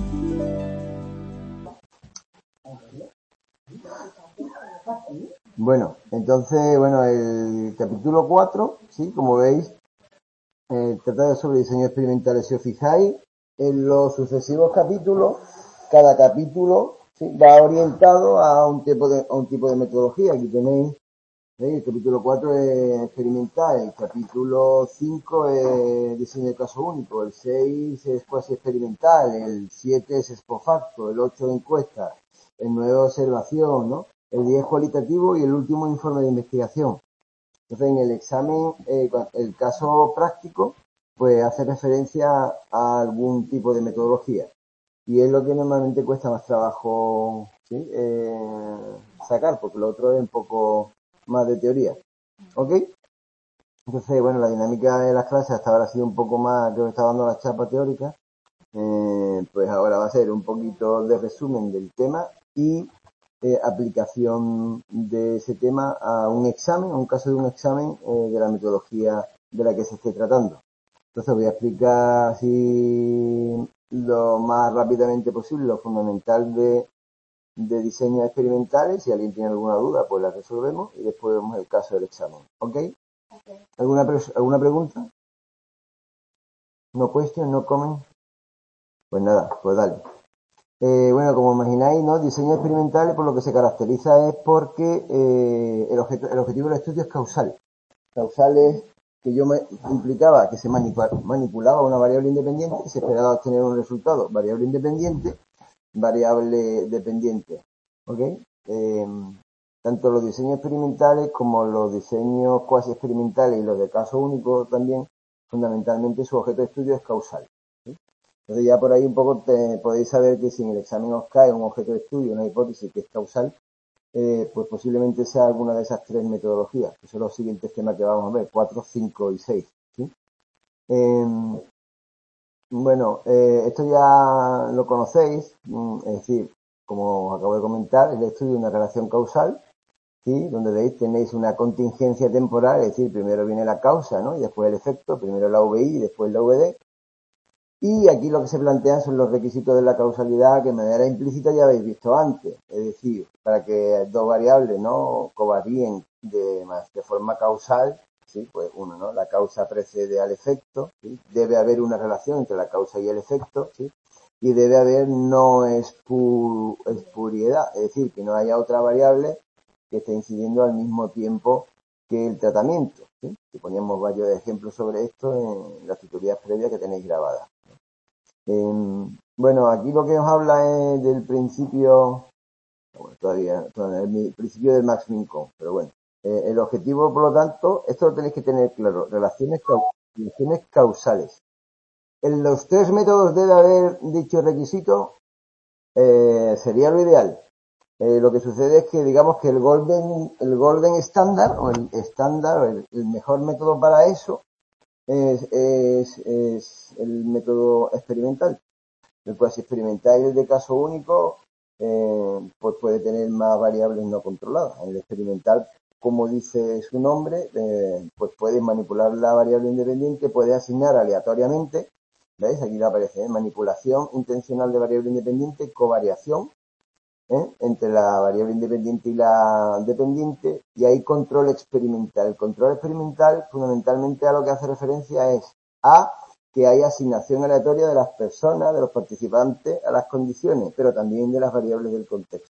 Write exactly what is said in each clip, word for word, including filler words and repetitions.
Bueno, entonces, bueno, el capítulo cuatro, sí, como veis, eh, trata sobre diseño experimental. Si os fijáis, en los sucesivos capítulos, cada capítulo, ¿sí?, va orientado a un tipo de, a un tipo de metodología. Aquí tenéis, ¿veis? El capítulo cuatro es experimental, el capítulo cinco es diseño de caso único, el seis es cuasi experimental, el siete es ex post facto, el ocho encuesta, el nueve observación, ¿no? El diez cualitativo y el último informe de investigación. Entonces, en el examen, eh, el caso práctico, pues hace referencia a algún tipo de metodología. Y es lo que normalmente cuesta más trabajo, ¿sí?, eh, sacar, porque lo otro es un poco más de teoría. ¿Ok? Entonces, bueno, la dinámica de las clases hasta ahora ha sido un poco más, que os estaba dando la chapa teórica. Eh, pues ahora va a ser un poquito de resumen del tema y eh, aplicación de ese tema a un examen, a un caso de un examen eh, de la metodología de la que se esté tratando. Entonces voy a explicar así lo más rápidamente posible lo fundamental de, de diseños experimentales. Si alguien tiene alguna duda, pues la resolvemos y después vemos el caso del examen. ¿Ok? Okay. ¿Alguna, ¿Alguna pregunta? ¿No question? ¿No comment? Pues nada, pues dale. Eh, bueno, como imagináis, ¿no? Diseño experimental, por lo que se caracteriza es porque eh, el, objeto, el objetivo del estudio es causal. Causal es que yo me implicaba que se manipulaba una variable independiente y se esperaba obtener un resultado. Variable independiente, variable dependiente. ¿Ok? Eh, tanto los diseños experimentales como los diseños cuasi experimentales y los de caso único también, fundamentalmente su objeto de estudio es causal. ¿Sí? Entonces ya por ahí un poco te, podéis saber que si en el examen os cae un objeto de estudio, una hipótesis que es causal, eh, pues posiblemente sea alguna de esas tres metodologías, que son los siguientes temas que vamos a ver, cuatro, cinco y seis. ¿Sí? Eh, bueno, eh, esto ya lo conocéis, es decir, como os acabo de comentar, el estudio de una relación causal, ¿sí?, donde veis tenéis una contingencia temporal, es decir, primero viene la causa, ¿no?, y después el efecto, primero la V I y después la V D. Y aquí lo que se plantean son los requisitos de la causalidad que de manera implícita ya habéis visto antes. Es decir, para que dos variables no covaríen de, de forma causal, ¿sí?, pues uno, ¿no?, la causa precede al efecto, ¿sí?, debe haber una relación entre la causa y el efecto, ¿sí?, y debe haber no espur, espuriedad, es decir, que no haya otra variable que esté incidiendo al mismo tiempo que el tratamiento, ¿sí? Y poníamos varios ejemplos sobre esto en las tutorías previas que tenéis grabadas. Eh, bueno, aquí lo que os habla es del principio, bueno, todavía, todavía el principio del max min-con, pero bueno, eh, el objetivo, por lo tanto, esto lo tenéis que tener claro, relaciones, relaciones causales. En los tres métodos debe haber dicho requisito, eh, sería lo ideal. Eh, lo que sucede es que digamos que el golden, el golden estándar o el estándar, el, el mejor método para eso es, es, es el método experimental. El cuasi experimental y el de caso único, eh, pues puede tener más variables no controladas. En el experimental, como dice su nombre, eh, pues puedes manipular la variable independiente, puedes asignar aleatoriamente, ¿veis? Aquí le aparece, ¿eh?, manipulación intencional de variable independiente, covariación, ¿eh?, entre la variable independiente y la dependiente, y hay control experimental. El control experimental, fundamentalmente, a lo que hace referencia es a que hay asignación aleatoria de las personas, de los participantes, a las condiciones, pero también de las variables del contexto.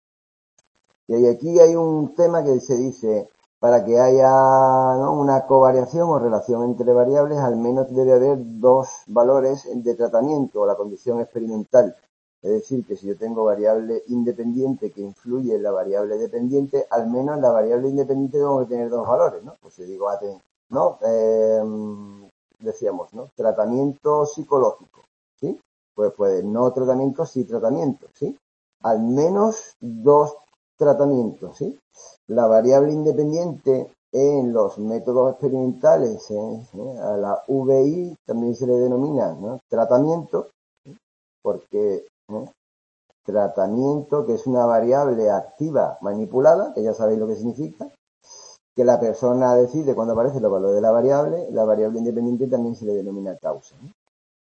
Y aquí hay un tema que se dice, para que haya, ¿no?, una covariación o relación entre variables, al menos debe haber dos valores de tratamiento o la condición experimental. Es decir, que si yo tengo variable independiente que influye en la variable dependiente, al menos la variable independiente tengo que tener dos valores, ¿no? Pues si digo, ¿no? Eh, decíamos, ¿no?, tratamiento psicológico, ¿sí? Pues, pues no tratamiento, sí tratamiento, ¿sí? Al menos dos tratamientos, ¿sí? La variable independiente en los métodos experimentales, ¿eh? A la V I también se le denomina, ¿no?, tratamiento, ¿sí?, porque ¿eh? tratamiento, que es una variable activa manipulada, que ya sabéis lo que significa, que la persona decide cuando aparece los valores de la variable, la variable independiente también se le denomina causa, ¿no?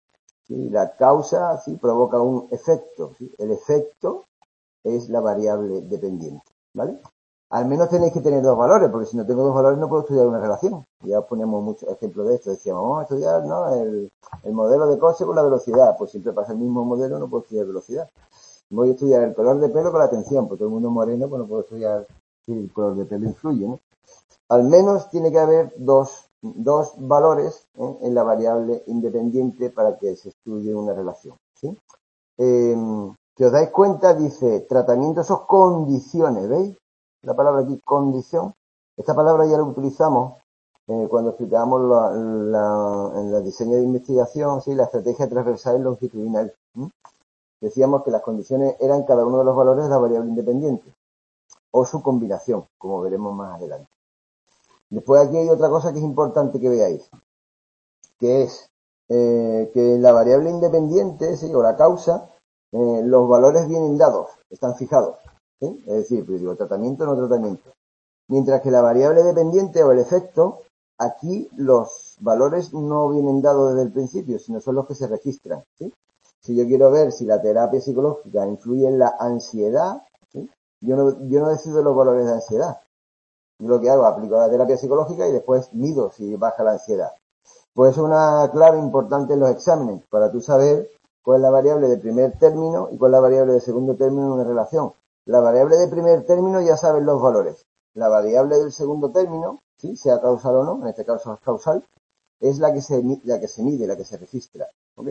¿sí? La causa, ¿sí? Provoca un efecto, ¿sí? El efecto es la variable dependiente, ¿vale? Al menos tenéis que tener dos valores, porque si no tengo dos valores no puedo estudiar una relación. Ya os poníamos muchos ejemplos de esto. Decíamos, vamos a estudiar, ¿no? El, el modelo de coche con la velocidad. Pues siempre pasa el mismo modelo, no puedo estudiar velocidad. Voy a estudiar el color de pelo con la atención, porque todo el mundo es moreno, pues no puedo estudiar si el color de pelo influye, ¿no? Al menos tiene que haber dos, dos valores, ¿eh? En la variable independiente para que se estudie una relación, ¿sí? Eh, si os dais cuenta, dice tratamientos o condiciones, ¿veis? La palabra aquí, condición. Esta palabra ya la utilizamos eh, cuando explicábamos la, la, en el diseño de investigación, ¿sí? La estrategia transversal y longitudinal. ¿sí? Decíamos que las condiciones eran cada uno de los valores de la variable independiente o su combinación, como veremos más adelante. Después aquí hay otra cosa que es importante que veáis, que es eh, que la variable independiente, ¿sí? O la causa, eh, los valores vienen dados, están fijados, ¿sí? Es decir, pues digo, tratamiento o no tratamiento. Mientras que la variable dependiente o el efecto, aquí los valores no vienen dados desde el principio, sino son los que se registran, ¿sí? Si yo quiero ver si la terapia psicológica influye en la ansiedad, ¿sí? yo, no, yo no decido los valores de ansiedad. Yo lo que hago, aplico la terapia psicológica y después mido si baja la ansiedad. Pues es una clave importante en los exámenes, para tú saber cuál es la variable de primer término y cuál es la variable de segundo término en una relación. La variable de primer término ya sabes los valores. La variable del segundo término, ¿sí? Sea causal o no, en este caso es causal, es la que se, la que se mide, la que se registra. ¿Ok?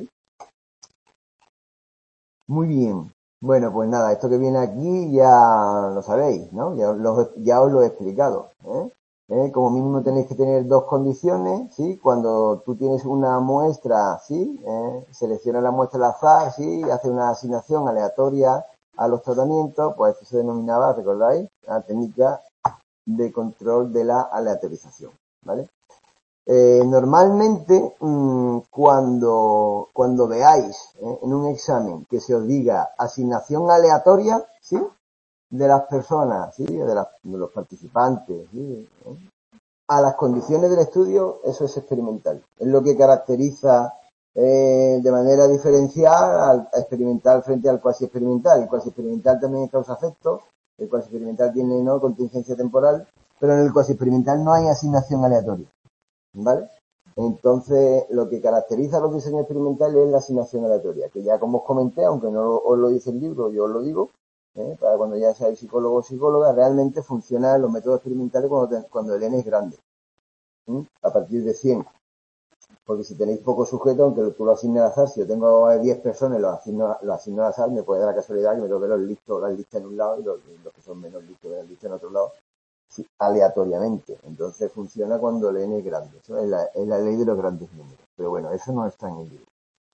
Muy bien. Bueno, pues nada, esto que viene aquí ya lo sabéis, ¿no? Ya, lo, ya os lo he explicado, ¿eh? ¿Eh? Como mínimo tenéis que tener dos condiciones, ¿sí? Cuando tú tienes una muestra, ¿sí? ¿Eh? Selecciona la muestra al azar, ¿sí? Hace una asignación aleatoria a los tratamientos, pues eso se denominaba, ¿recordáis? La técnica de control de la aleatorización, ¿vale? Eh, normalmente, mmm, cuando, cuando veáis eh, en un examen que se os diga asignación aleatoria, ¿sí? De las personas, ¿sí? De, las, de los participantes, ¿sí? ¿Eh? A las condiciones del estudio, eso es experimental. Es lo que caracteriza eh, de manera diferencial al experimental frente al cuasi experimental. El cuasi experimental también es causa-efecto, el cuasi experimental tiene, ¿no?, contingencia temporal, pero en el cuasi experimental no hay asignación aleatoria. ¿Vale? Entonces, lo que caracteriza a los diseños experimentales es la asignación aleatoria, que ya como os comenté, aunque no os lo dice el libro, yo os lo digo, ¿eh? Para cuando ya seáis psicólogo o psicóloga, realmente funcionan los métodos experimentales cuando, te, cuando el N es grande, ¿eh? A partir de cien. Porque si tenéis pocos sujetos, aunque tú lo asignes al azar, si yo tengo diez personas y los asigno, los asigno al azar, me puede dar la casualidad que me toque los listos, las listas en un lado y los, los que son menos listos de las listas en otro lado. Sí, aleatoriamente. Entonces funciona cuando el N es grande. Eso es la, es la ley de los grandes números. Pero bueno, eso no está en el libro.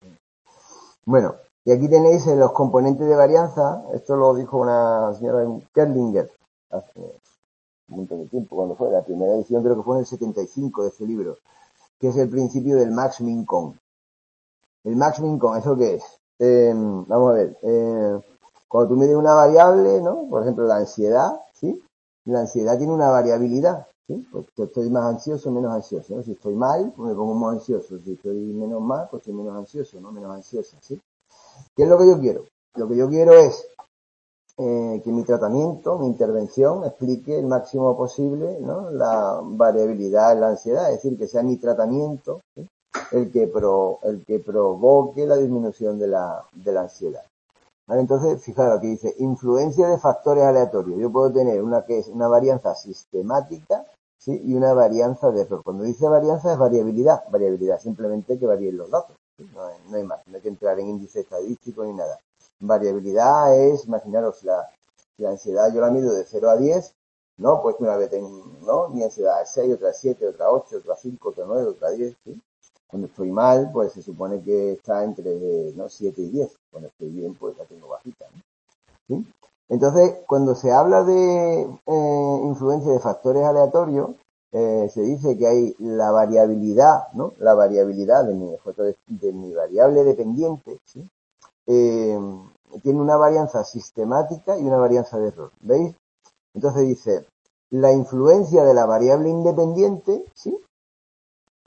Bueno, y aquí tenéis los componentes de varianza. Esto lo dijo una señora Kerlinger hace un montón de tiempo, cuando fue la primera edición, creo que fue en el setenta y cinco de este libro, que es el principio del max min con. El max min con, ¿eso qué es? Eh, vamos a ver. Eh, cuando tú mides una variable, ¿no? Por ejemplo, la ansiedad, ¿sí? La ansiedad tiene una variabilidad, ¿sí? Pues estoy más ansioso o menos ansioso, ¿no? Si estoy mal, pues me pongo más ansioso. Si estoy menos mal, pues estoy menos ansioso, ¿no? Menos ansiosa, ¿sí? ¿Qué es lo que yo quiero? Lo que yo quiero es eh, que mi tratamiento, mi intervención, explique el máximo posible, ¿no?, la variabilidad en la ansiedad, es decir, que sea mi tratamiento, ¿sí?, el que pro, el que provoque la disminución de la, de la ansiedad. ¿Vale? Entonces, fijaros, aquí dice influencia de factores aleatorios. Yo puedo tener una que es una varianza sistemática, ¿sí?, y una varianza de error. Cuando dice varianza es variabilidad, variabilidad simplemente que varíen los datos, ¿sí? No hay, no hay más, no hay que entrar en índice estadístico ni nada. Variabilidad es, imaginaros, la, la ansiedad yo la mido de cero a diez, ¿no? Pues una vez tengo, ¿no?, mi ansiedad es seis, otra siete, otra ocho, otra cinco, otra nueve, otra diez, ¿sí? Cuando estoy mal, pues se supone que está entre, ¿no?, siete y diez. Cuando estoy bien, pues la tengo bajita, ¿no? ¿Sí? Entonces, cuando se habla de eh, influencia de factores aleatorios, eh, se dice que hay la variabilidad, ¿no? La variabilidad de mi, de, de mi variable dependiente, ¿sí? Eh, tiene una varianza sistemática y una varianza de error. ¿Veis? Entonces dice, la influencia de la variable independiente, ¿sí?,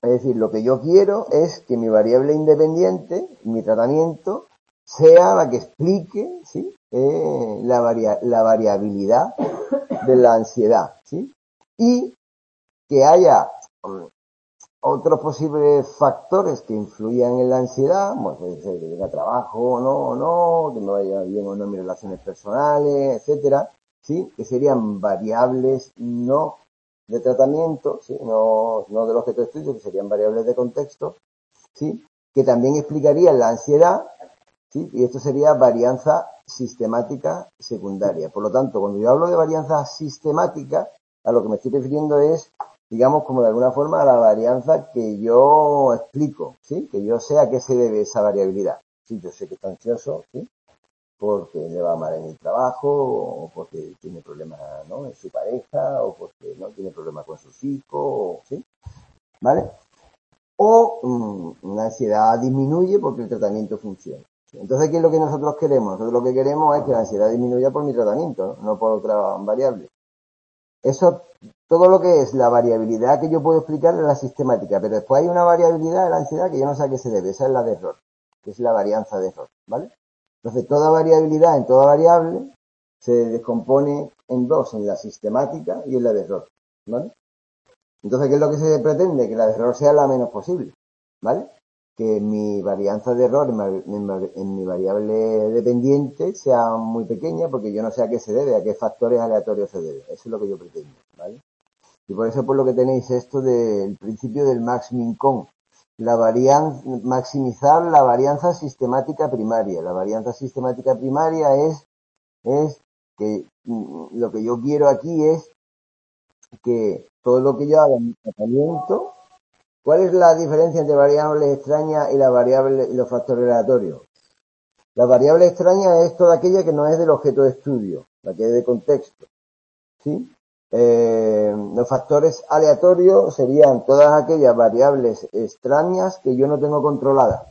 Es decir, lo que yo quiero es que mi variable independiente, mi tratamiento, sea la que explique, ¿sí? eh, la, varia la variabilidad de la ansiedad, ¿sí? Y que haya um, otros posibles factores que influyan en la ansiedad, bueno, puede ser que tenga trabajo o no, o no, que me vaya bien o no en mis relaciones personales, etcétera, ¿sí? Que serían variables no de tratamiento, ¿sí? No, no del objeto de estudio, que serían variables de contexto, ¿sí? Que también explicarían la ansiedad, ¿sí? Y esto sería varianza sistemática secundaria. Por lo tanto, cuando yo hablo de varianza sistemática, a lo que me estoy refiriendo es, digamos, como de alguna forma, a la varianza que yo explico, ¿sí? Que yo sé a qué se debe esa variabilidad. Sí, yo sé que está ansioso, ¿sí? Porque le va mal en el trabajo, o porque tiene problemas, ¿no?, en su pareja, o porque no tiene problemas con sus hijos, ¿sí? ¿Vale? O mmm, la ansiedad disminuye porque el tratamiento funciona. Entonces, ¿qué es lo que nosotros queremos? Nosotros lo que queremos es que la ansiedad disminuya por mi tratamiento, no por otra variable. Eso, todo lo que es la variabilidad que yo puedo explicar es la sistemática, pero después hay una variabilidad de la ansiedad que yo no sé a qué se debe, esa es la de error, que es la varianza de error, ¿vale? Entonces, toda variabilidad en toda variable se descompone en dos, en la sistemática y en la de error, ¿vale? Entonces, ¿qué es lo que se pretende? Que la de error sea la menos posible, ¿vale? Que mi varianza de error en, en mi variable dependiente sea muy pequeña, porque yo no sé a qué se debe, a qué factores aleatorios se debe. Eso es lo que yo pretendo, ¿vale? Y por eso, por lo que tenéis esto del principio del max-min-con, la varianza, maximizar la varianza sistemática primaria. La varianza sistemática primaria es, es que mm, lo que yo quiero aquí es que todo lo que yo haga en mi tratamiento. ¿Cuál es la diferencia entre variables extrañas y la variable y los factores aleatorios? La variable extraña es toda aquella que no es del objeto de estudio, la que es de contexto, ¿sí? Eh, los factores aleatorios serían todas aquellas variables extrañas que yo no tengo controladas.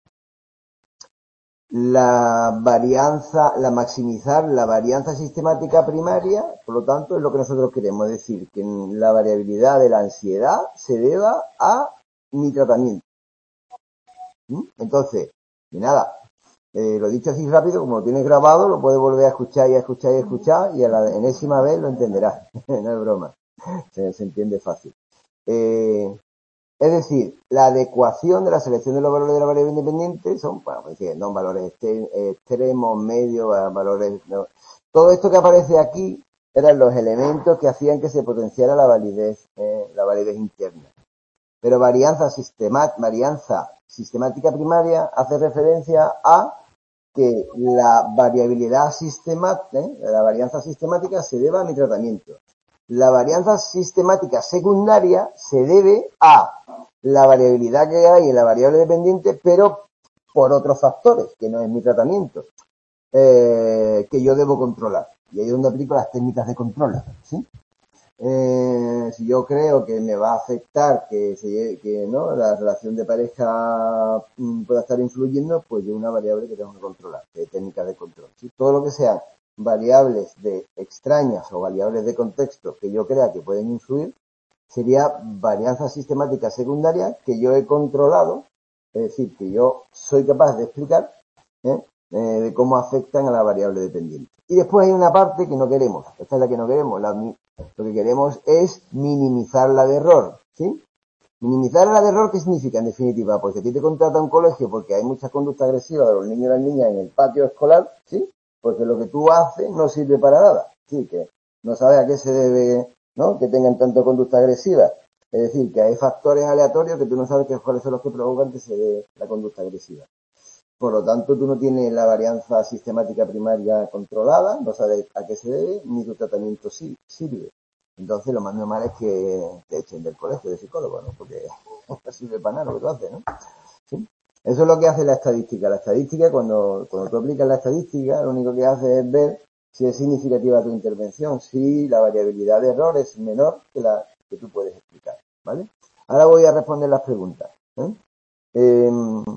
La varianza, la maximizar la varianza sistemática primaria, por lo tanto, es lo que nosotros queremos, es decir, que la variabilidad de la ansiedad se deba a mi tratamiento. ¿Mm? Entonces, y nada, eh, lo dicho así rápido, como lo tienes grabado, lo puedes volver a escuchar y a escuchar y a escuchar, y a la enésima vez lo entenderás. No es broma, se, se entiende fácil. Eh, Es decir, la adecuación de la selección de los valores de la variable independiente son, bueno, pues decir, no valores extremos, medios, valores, no. Todo esto que aparece aquí eran los elementos que hacían que se potenciara la validez, eh, la validez interna. Pero varianza, sistema, varianza sistemática primaria hace referencia a que la variabilidad sistemática, ¿eh? la varianza sistemática se deba a mi tratamiento. La varianza sistemática secundaria se debe a la variabilidad que hay en la variable dependiente, pero por otros factores, que no es mi tratamiento, eh, que yo debo controlar. Y ahí es donde aplico las técnicas de control, ¿sí? Eh, si yo creo que me va a afectar que, se, que ¿no? la relación de pareja mm, pueda estar influyendo, pues yo una variable que tengo que controlar, que es técnica de control. ¿Sí? Todo lo que sean variables de extrañas o variables de contexto que yo crea que pueden influir, sería varianza sistemática secundaria que yo he controlado, es decir, que yo soy capaz de explicar, ¿eh? Eh, de cómo afectan a la variable dependiente. Y después hay una parte que no queremos, esta es la que no queremos, la, lo que queremos es minimizar la de error, ¿sí? Minimizar la de error, ¿qué significa en definitiva? Pues que a ti te contrata un colegio porque hay mucha conducta agresiva de los niños y las niñas en el patio escolar, ¿sí? Porque lo que tú haces no sirve para nada, ¿sí? Que no sabes a qué se debe, ¿no? Que tengan tanto conducta agresiva. Es decir, que hay factores aleatorios que tú no sabes cuáles son los que provocan que se dé la conducta agresiva. Por lo tanto, tú no tienes la varianza sistemática primaria controlada, no sabes a qué se debe, ni tu tratamiento sí sirve. Entonces, lo más normal es que te echen del colegio de psicólogo, ¿no? Porque no sirve para nada lo que tú haces, ¿no? ¿Sí? Eso es lo que hace la estadística. La estadística, cuando, cuando tú aplicas la estadística, lo único que hace es ver si es significativa tu intervención, si la variabilidad de error es menor que la que tú puedes explicar, ¿vale? Ahora voy a responder las preguntas. ¿eh? Eh,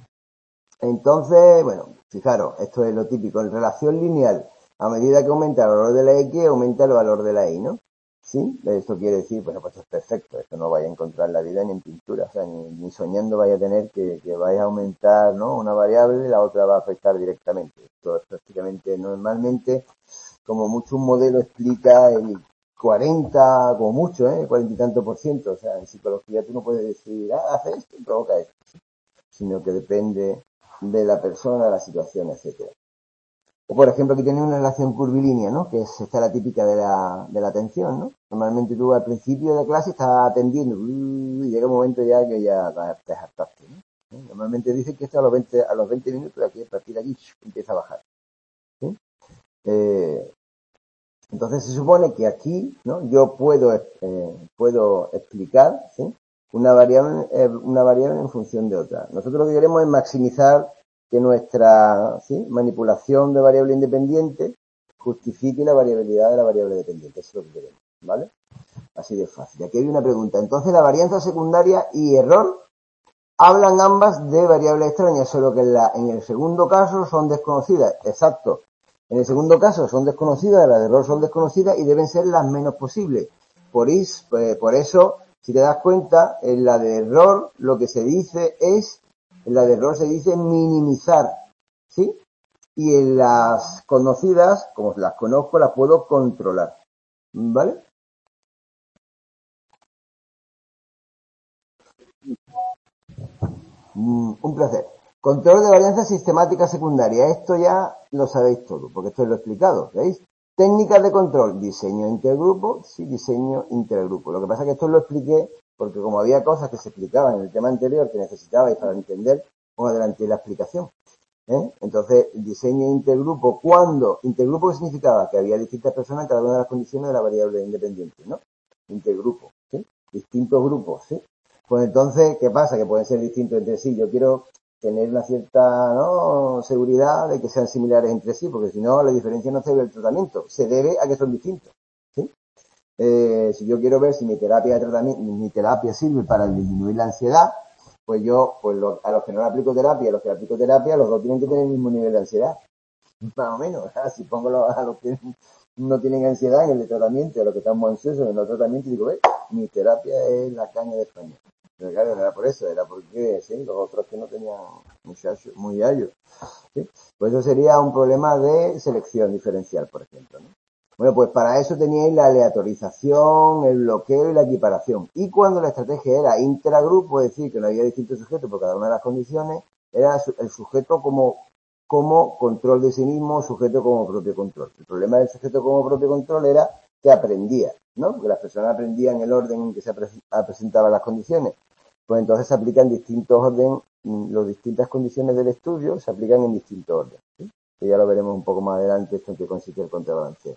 Entonces, bueno, fijaros, esto es lo típico. En relación lineal, a medida que aumenta el valor de la X, aumenta el valor de la Y, ¿no? ¿sí? Esto quiere decir, bueno, pues esto es perfecto, esto no vaya a encontrar en la vida ni en pintura, o sea, ni, ni soñando vaya a tener que, que vaya a aumentar, ¿no? Una variable y la otra va a afectar directamente. Esto es prácticamente, normalmente, como mucho un modelo explica el cuarenta, como mucho, ¿eh? cuarenta y tanto por ciento, o sea, en psicología tú no puedes decir, ah, hace esto y provoca esto, ¿sí? Sino que depende de la persona, la situación, etcétera. O por ejemplo, aquí tiene una relación curvilínea, ¿no? Que es esta la típica de la, de la atención, ¿no? Normalmente tú al principio de clase estás atendiendo y llega un momento ya que ya te hartaste, ¿no? Normalmente dicen que esto a los veinte, a los veinte minutos, de aquí, a partir de aquí empieza a bajar, ¿sí? Eh, entonces se supone que aquí, ¿no? Yo puedo, eh, puedo explicar, ¿sí? Una variable, eh, una variable en función de otra. Nosotros lo que queremos es maximizar que nuestra, ¿sí? manipulación de variable independiente justifique la variabilidad de la variable dependiente. Eso es lo que queremos, ¿vale? Así de fácil. Aquí hay una pregunta. Entonces, la varianza secundaria y error hablan ambas de variables extrañas, solo que en, la, en el segundo caso son desconocidas. Exacto. En el segundo caso son desconocidas, las de error son desconocidas y deben ser las menos posibles. Por, is, pues, por eso, si te das cuenta, en la de error lo que se dice es, en la de error se dice minimizar, ¿sí? Y en las conocidas, como las conozco, las puedo controlar, ¿vale? Mm, un placer. Control de varianza sistemática secundaria. Esto ya lo sabéis todo, porque esto lo he explicado, ¿veis? Técnicas de control. Diseño intergrupo, sí, diseño intergrupo. Lo que pasa es que esto lo expliqué porque como había cosas que se explicaban en el tema anterior que necesitabais para entender, os adelanté la explicación. ¿eh? Entonces, diseño intergrupo. ¿Cuándo? Intergrupo, ¿qué significaba? Que había distintas personas en cada una de las condiciones de la variable independiente, ¿no? Intergrupo, ¿sí? Distintos grupos, ¿sí? Pues entonces, ¿qué pasa? Que pueden ser distintos entre sí. Yo quiero tener una cierta, ¿no? seguridad de que sean similares entre sí, porque si no, la diferencia no se debe al tratamiento, se debe a que son distintos, ¿sí? Eh, si yo quiero ver si mi terapia de tratamiento, mi terapia sirve para disminuir la ansiedad, pues yo, pues lo, a los que no le aplico terapia, a los que le aplico terapia, los dos tienen que tener el mismo nivel de ansiedad, más o menos. Si pongo a los que no tienen ansiedad en el de tratamiento, a los que estamos ansiosos en el tratamiento, digo, ve, mi terapia es la caña de España. Pero claro, no era por eso, era porque, sí, los otros que no tenían muchachos, muy gallos, ¿sí? Pues eso sería un problema de selección diferencial, por ejemplo, ¿no? Bueno, pues para eso teníais la aleatorización, el bloqueo y la equiparación. Y cuando la estrategia era intragrupo, es decir, que no había distintos sujetos por cada una de las condiciones, era el sujeto como, como control de sí mismo, sujeto como propio control. El problema del sujeto como propio control era que aprendía, ¿no? Que las personas aprendían el orden en que se presentaban las condiciones. Pues entonces se aplican distintos orden, las distintas condiciones del estudio se aplican en distintos orden, ¿sí? Que ya lo veremos un poco más adelante, esto en qué consiste el contrabalanceo.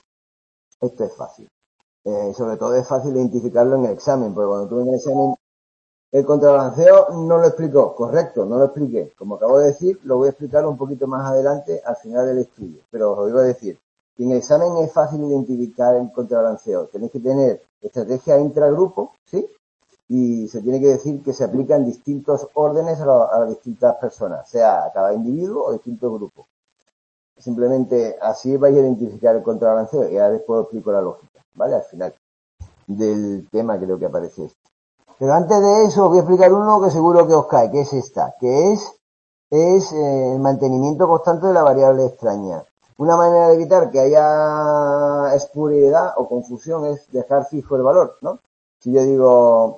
Esto es fácil. Eh, sobre todo es fácil identificarlo en el examen, porque cuando tú en el examen el contrabalanceo no lo explicó, correcto, no lo expliqué. Como acabo de decir, lo voy a explicar un poquito más adelante al final del estudio. Pero os lo iba a decir, que en el examen es fácil identificar el contrabalanceo. Tenéis que tener estrategia intragrupo, ¿sí? Y se tiene que decir que se aplican distintos órdenes a, lo, a las distintas personas, sea a cada individuo o distintos grupos. Simplemente así vais a identificar el contrabalanceo y ahora después os explico la lógica, ¿vale? Al final del tema creo que aparece esto. Pero antes de eso os voy a explicar uno que seguro que os cae, que es esta, que es, es eh, el mantenimiento constante de la variable extraña. Una manera de evitar que haya espuriedad o confusión es dejar fijo el valor, ¿no? Si yo digo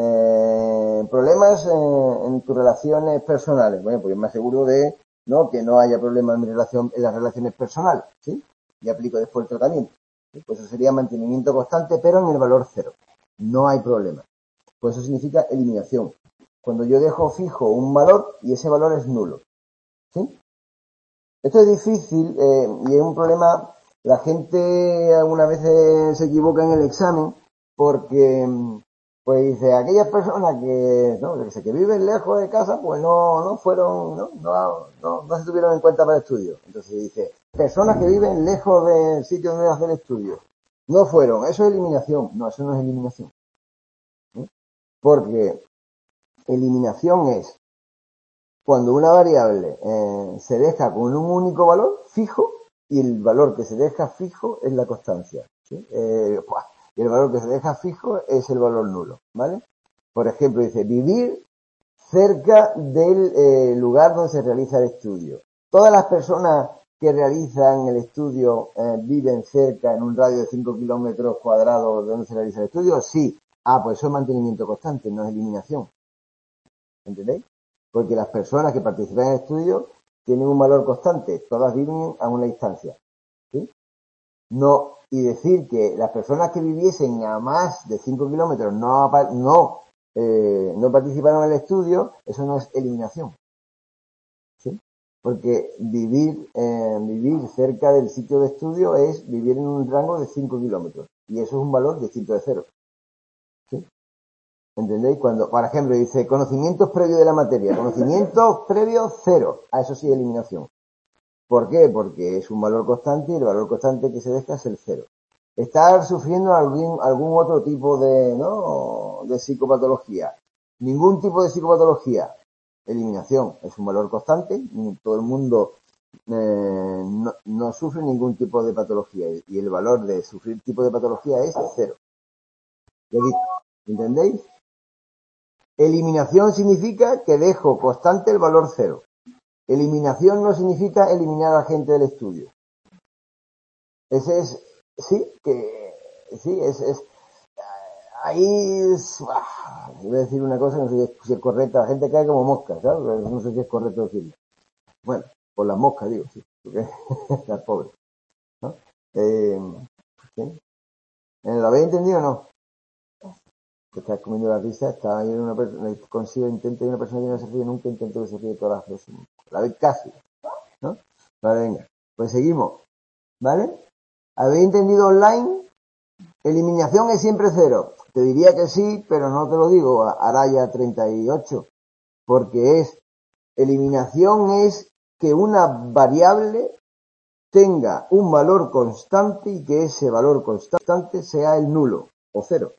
eh, problemas eh, en tus relaciones personales, bueno, pues yo me aseguro de no que no haya problemas en mi relación, en las relaciones personales, ¿sí? Y aplico después el tratamiento. ¿sí? Pues eso sería mantenimiento constante, pero en el valor cero. No hay problema. Pues eso significa eliminación. Cuando yo dejo fijo un valor y ese valor es nulo. ¿Sí? Esto es difícil eh, y es un problema. La gente algunas veces se equivoca en el examen porque pues dice, aquellas personas que, ¿no? que, que viven lejos de casa, pues no, no fueron, ¿no? No, no, no se tuvieron en cuenta para el estudio. Entonces dice, personas que viven lejos del sitio donde hacer estudio, no fueron. Eso es eliminación. No, eso no es eliminación. ¿Sí? Porque eliminación es cuando una variable eh, se deja con un único valor fijo y el valor que se deja fijo es la constancia. ¿sí? Eh, y el valor que se deja fijo es el valor nulo, ¿vale? Por ejemplo, dice vivir cerca del eh, lugar donde se realiza el estudio. Todas las personas que realizan el estudio eh, viven cerca en un radio de cinco kilómetros cuadrados de donde se realiza el estudio. Sí. Ah, pues eso es mantenimiento constante, no es eliminación. ¿Entendéis? Porque las personas que participan en el estudio tienen un valor constante. Todas viven a una distancia. ¿Sí? No, y decir que las personas que viviesen a más de cinco kilómetros no, no, eh, no participaron en el estudio, eso no es eliminación. ¿Sí? Porque vivir, eh, vivir cerca del sitio de estudio es vivir en un rango de cinco kilómetros. Y eso es un valor distinto de cero. ¿Sí? ¿Entendéis? Cuando, por ejemplo, dice conocimientos previos de la materia. Conocimientos previos cero. A eso sí es eliminación. ¿Por qué? Porque es un valor constante y el valor constante que se deja es el cero. Estar sufriendo algún, algún otro tipo de, ¿no? de psicopatología. Ningún tipo de psicopatología. Eliminación. Es un valor constante. Todo el mundo eh, no, no sufre ningún tipo de patología. Y el valor de sufrir tipo de patología es cero. ¿Entendéis? Eliminación significa que dejo constante el valor cero. Eliminación no significa eliminar a la gente del estudio. Ese es, sí, que, sí, es, es, ahí es, ah, voy a decir una cosa, no sé si es correcta, la gente cae como mosca, ¿sabes? No sé si es correcto decirlo. Bueno, por las moscas digo, sí, porque las pobres, ¿no? Eh, ¿sí? ¿Lo habéis entendido o no? Que estás comiendo la risa, está ahí una persona, consigo intento y una persona que no se ríe nunca, intento que se ríe todas las veces. La vez casi, ¿no? Vale, venga, pues seguimos, ¿vale? ¿Habéis entendido online? Eliminación es siempre cero. Te diría que sí, pero no te lo digo, Araya treinta y ocho, porque es, eliminación es que una variable tenga un valor constante y que ese valor constante sea el nulo o cero.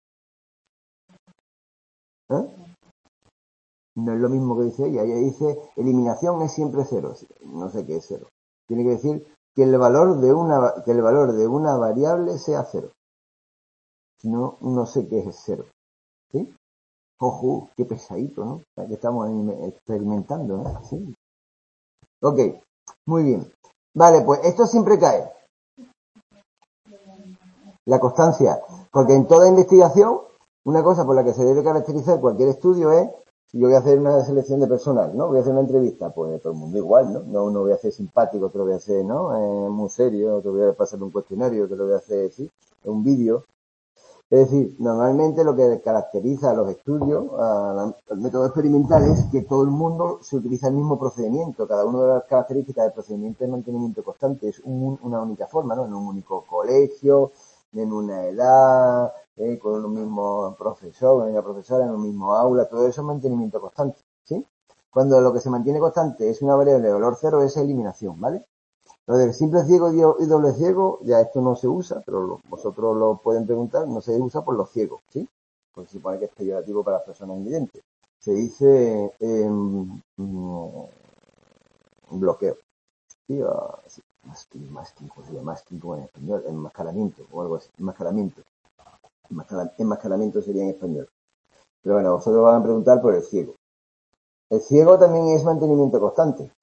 ¿Eh? No es lo mismo que dice ella. Ella dice, eliminación es siempre cero. No sé qué es cero. Tiene que decir que el valor de una, que el valor de una variable sea cero. Si no, no sé qué es cero. ¿Sí? Ojo, qué pesadito, ¿no? Que estamos experimentando, ¿no? Sí. Ok, muy bien. Vale, pues esto siempre cae. La constancia. Porque en toda investigación, una cosa por la que se debe caracterizar cualquier estudio es, si yo voy a hacer una selección de personal, ¿no? Voy a hacer una entrevista, pues todo el mundo igual, ¿no? No uno voy a hacer simpático, otro voy a hacer, ¿no? Eh, muy serio, otro voy a pasar un cuestionario, otro voy a hacer, sí, un vídeo. Es decir, normalmente lo que caracteriza a los estudios, a los métodos experimentales, es que todo el mundo se utiliza el mismo procedimiento. Cada una de las características del procedimiento de mantenimiento constante es un, una única forma, ¿no? En un único colegio, en una edad, eh, con un mismo profesor, una profesora, en un mismo aula, todo eso es mantenimiento constante, ¿sí? Cuando lo que se mantiene constante es una variable de valor cero, es eliminación, ¿vale? Lo del simple ciego y doble ciego, ya esto no se usa, pero lo, vosotros lo pueden preguntar, no se usa por los ciegos, ¿sí? Porque se supone que es peyorativo para las personas invidentes. Se dice eh, mm, bloqueo. ¿Sí? Uh, sí. Masking, masking, ¿cómo se llama? Masking como en español, enmascaramiento o algo así, enmascaramiento. Enmascaramiento sería en español. Pero bueno, vosotros van a preguntar por el ciego. El ciego también es mantenimiento constante.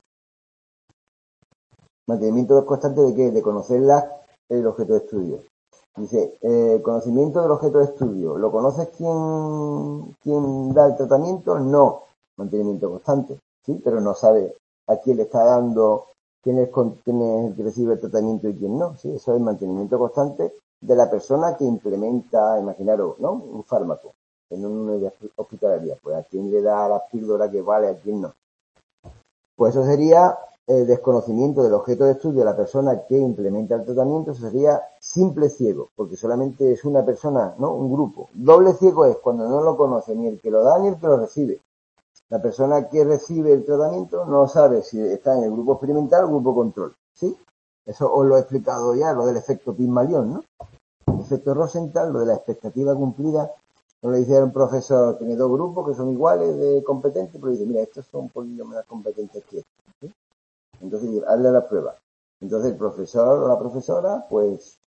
¿Mantenimiento constante de qué? De conocer la, el objeto de estudio. Dice, eh, conocimiento del objeto de estudio. ¿Lo conoces quién, quién da el tratamiento? No. Mantenimiento constante, ¿sí? Pero no sabe a quién le está dando, quién es, quién es el que recibe el tratamiento y quién no, ¿sí? Eso es mantenimiento constante de la persona que implementa, imaginaros, ¿no? Un fármaco en una unidad hospitalaria. Pues a quién le da la píldora que vale, a quién no. Pues eso sería el desconocimiento del objeto de estudio de la persona que implementa el tratamiento. Eso sería simple ciego, porque solamente es una persona, ¿no? Un grupo. Doble ciego es cuando no lo conoce ni el que lo da ni el que lo recibe. La persona que recibe el tratamiento no sabe si está en el grupo experimental o el grupo control, ¿sí? Eso os lo he explicado ya, lo del efecto Pygmalion, ¿no? El efecto Rosenthal, lo de la expectativa cumplida. No le dice a un profesor, tiene dos grupos que son iguales de competentes, pero dice, mira, estos son un poquito más competentes que estos, ¿sí? Entonces, hazle la prueba. Entonces, el profesor o la profesora, pues,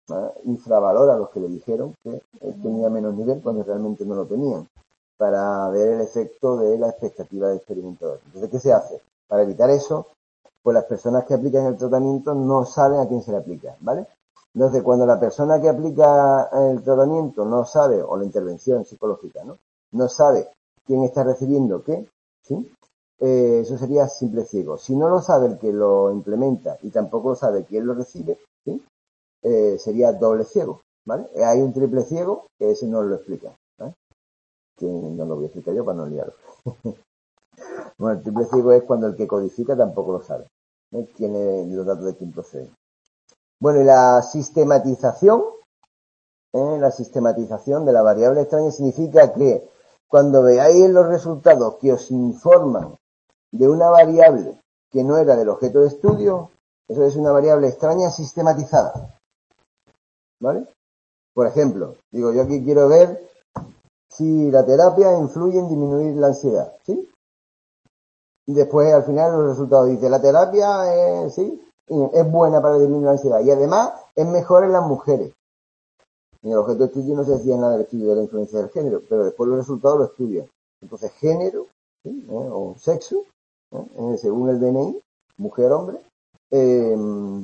¿vale? Infravalora a los que le dijeron que tenía menos nivel cuando realmente no lo tenían, para ver el efecto de la expectativa del experimentador. Entonces, ¿qué se hace? Para evitar eso, pues las personas que aplican el tratamiento no saben a quién se le aplica, ¿vale? Entonces, cuando la persona que aplica el tratamiento no sabe, o la intervención psicológica, ¿no? No sabe quién está recibiendo qué, ¿sí? Eh, eso sería simple ciego. Si no lo sabe el que lo implementa y tampoco sabe quién lo recibe, ¿sí? Eh, sería doble ciego, ¿vale? Hay un triple ciego que ese no lo explica, ¿vale? Que no lo voy a explicar yo para no liarlo. Bueno, el triple ciego es cuando el que codifica tampoco lo sabe, ¿no? Tiene los datos de quién procede. Bueno, y la sistematización, ¿eh? La sistematización de la variable extraña significa que cuando veáis los resultados que os informan de una variable que no era del objeto de estudio, eso es una variable extraña sistematizada, ¿vale? Por ejemplo, digo, yo aquí quiero ver si la terapia influye en disminuir la ansiedad, ¿sí? Y después, al final, los resultados dicen, la terapia es, ¿sí? es buena para disminuir la ansiedad y además es mejor en las mujeres. En el objeto de estudio no se decía nada del estudio de la influencia del género, pero después los resultados lo estudian. Entonces, género, ¿sí? ¿Eh? o sexo, ¿eh? según el D N I, mujer-hombre, eh,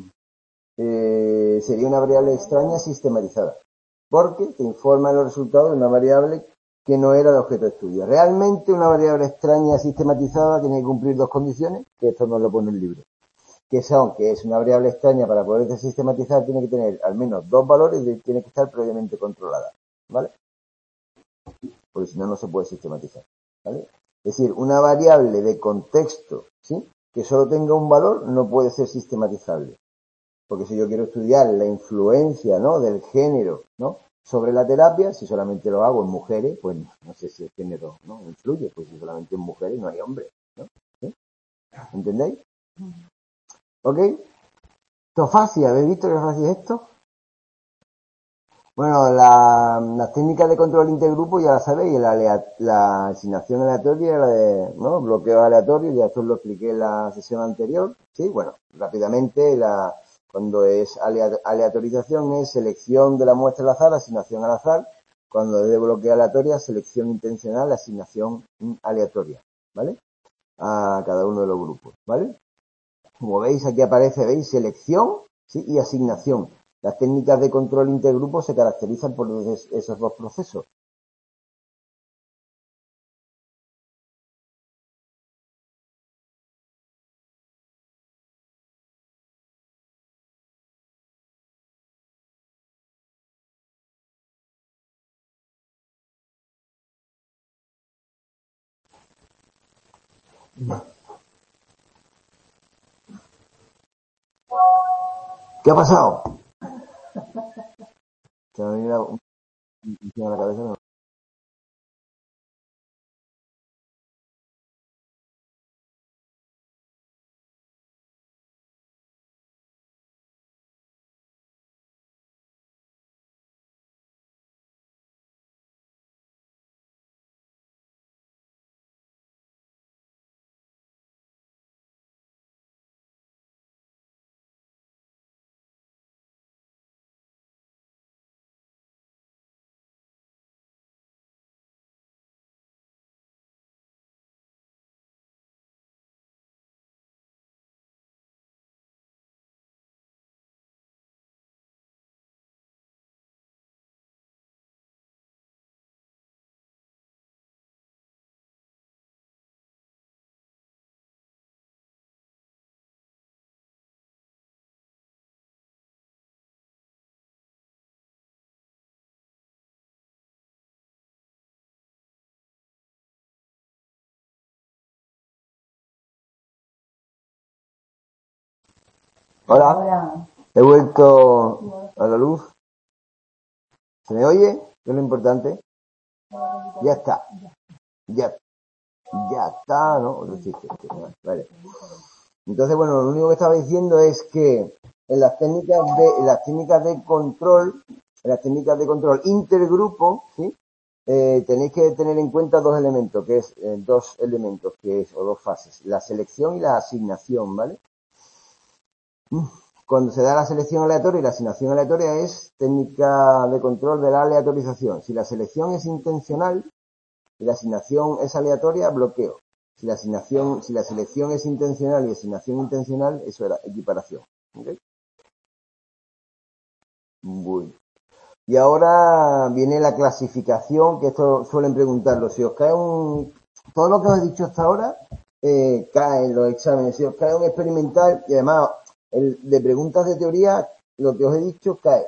eh, sería una variable extraña sistematizada, porque te informa los resultados de una variable que no era de objeto de estudio. Realmente una variable extraña sistematizada tiene que cumplir dos condiciones, que esto no lo pone el libro, que son que es una variable extraña para poderse sistematizar, tiene que tener al menos dos valores y tiene que estar previamente controlada, ¿vale? Porque si no, no se puede sistematizar, ¿vale? Es decir, una variable de contexto, ¿sí? que solo tenga un valor no puede ser sistematizable. Porque si yo quiero estudiar la influencia, ¿no? del género, ¿no? sobre la terapia, si solamente lo hago en mujeres, pues no sé si el género no influye, pues si solamente en mujeres no hay hombres, ¿no? ¿Sí? ¿Entendéis? ¿Ok? Esto es fácil, ¿habéis visto que es fácil esto? Bueno, la, las técnicas de control intergrupo ya las sabéis, la, la asignación aleatoria, la de ¿no? bloqueo aleatorio, ya esto lo expliqué en la sesión anterior, ¿sí? Bueno, rápidamente, la, cuando es aleatorización es selección de la muestra al azar, asignación al azar, cuando es de bloqueo aleatoria, selección intencional, asignación aleatoria, ¿vale? A cada uno de los grupos, ¿vale? Como veis, aquí aparece, ¿veis? Selección, ¿sí? y asignación. Las técnicas de control intergrupo se caracterizan por esos dos procesos. ¿Qué ha pasado? Se me ha venido a la cabeza. No. Hola. Hola. He vuelto a la luz. ¿Se me oye? ¿Qué es lo importante? Ya está. Ya, ya está, ¿no? Otro chiste. Vale. Entonces, bueno, lo único que estaba diciendo es que en las técnicas de, en las técnicas de control, en las técnicas de control intergrupo, ¿sí? Eh, tenéis que tener en cuenta dos elementos, que es, eh, dos elementos, que es, o dos fases, la selección y la asignación, ¿vale? cuando se da la selección aleatoria y la asignación aleatoria es técnica de control de la aleatorización. Si la selección es intencional y la asignación es aleatoria, bloqueo. Si la asignación, si la selección es intencional y asignación intencional, eso era equiparación. ¿Okay? Bueno. Y ahora viene la clasificación, que esto suelen preguntarlo. Si os cae un... Todo lo que os he dicho hasta ahora eh, cae en los exámenes. Si os cae un experimental, y además el de preguntas de teoría, lo que os he dicho cae.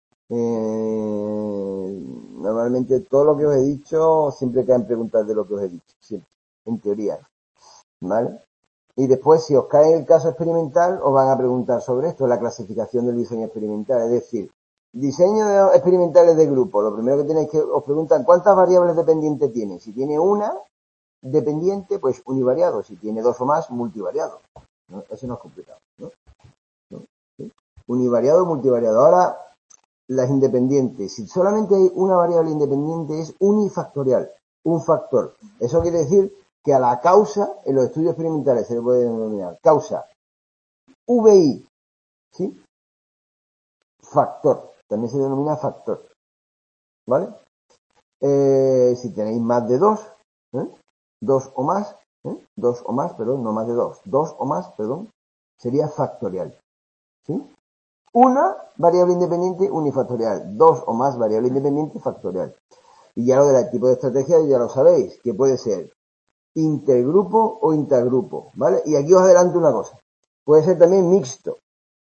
Eh, normalmente todo lo que os he dicho siempre caen preguntas de lo que os he dicho, siempre, en teoría. ¿Vale? Y después, si os cae el caso experimental, os van a preguntar sobre esto, la clasificación del diseño experimental. Es decir, diseño de experimentales de grupo. Lo primero que tenéis que os preguntan cuántas variables dependientes tiene. Si tiene una dependiente, pues univariado. Si tiene dos o más, multivariado. ¿No? Eso no es complicado, ¿no? ¿No? ¿Sí? Univariado, multivariado. Ahora, las independientes. Si solamente hay una variable independiente, es unifactorial. Un factor. Eso quiere decir que a la causa, en los estudios experimentales se le puede denominar causa V I, ¿sí? Factor. También se denomina factor. ¿Vale? Eh, si tenéis más de dos, ¿eh? dos o más, ¿eh? dos o más, perdón, no más de dos, dos o más, perdón, sería factorial. ¿Sí? Una variable independiente unifactorial, dos o más variable independiente factorial. Y ya lo del tipo de estrategia ya lo sabéis, que puede ser intergrupo o intergrupo, ¿vale? Y aquí os adelanto una cosa, puede ser también mixto.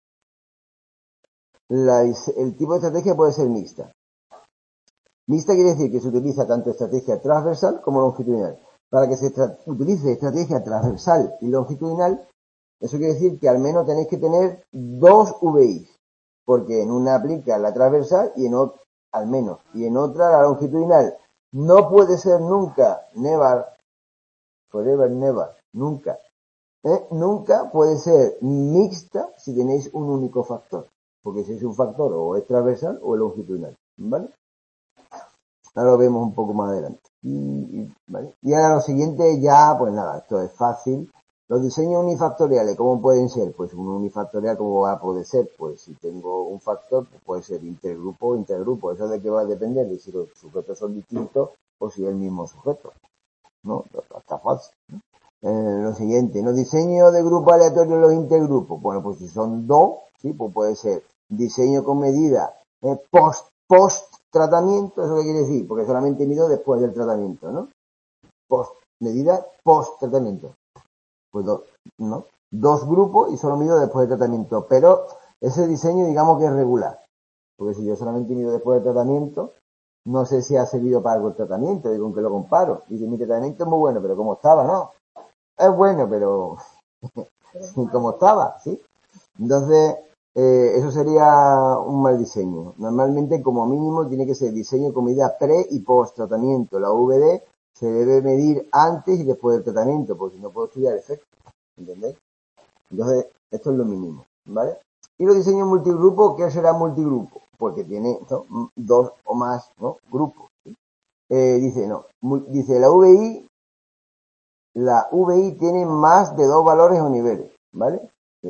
La, el tipo de estrategia puede ser mixta. Mixta quiere decir que se utiliza tanto estrategia transversal como longitudinal. Para que se tra utilice estrategia transversal y longitudinal, eso quiere decir que al menos tenéis que tener dos V Is, porque en una aplica la transversal y en otra, al menos, y en otra la longitudinal. No puede ser nunca, never, forever, never, nunca. ¿Eh? Nunca puede ser mixta si tenéis un único factor, porque si es un factor o es transversal o es longitudinal, ¿vale? Ahora lo vemos un poco más adelante. Y, y, ¿vale? Y ahora lo siguiente ya, pues nada, esto es fácil. Los diseños unifactoriales, ¿cómo pueden ser? Pues un unifactorial, ¿cómo va a poder ser? Pues si tengo un factor, pues puede ser intergrupo o intergrupo. ¿Eso de qué va a depender? De si los sujetos son distintos o si es el mismo sujeto. ¿No? Está fácil, ¿no? Eh, lo siguiente, los diseños de grupo aleatorio los intergrupos. Bueno, pues si son dos, sí, pues puede ser diseño con medida eh, post, post tratamiento. ¿Eso qué quiere decir? Porque solamente mido después del tratamiento, ¿no? Post, medida post tratamiento. Pues dos, ¿no? Dos grupos y solo mido después del tratamiento. Pero ese diseño digamos que es regular. Porque si yo solamente mido después del tratamiento, no sé si ha servido para algo el tratamiento, y con que lo comparo. Dice, mi tratamiento es muy bueno, pero ¿cómo estaba? No. Es bueno, pero como estaba, ¿sí? Entonces, eh, eso sería un mal diseño. Normalmente, como mínimo, tiene que ser diseño con medida pre y post tratamiento. La V D se debe medir antes y después del tratamiento, porque si no puedo estudiar efectos, ¿entendéis? Entonces, esto es lo mínimo, ¿vale? Y los diseños multigrupo, ¿qué será multigrupo? Porque tiene, ¿no?, dos o más, ¿no?, grupos, ¿sí? Eh, dice, no, dice la V I, la V I tiene más de dos valores o niveles, ¿vale? Sí.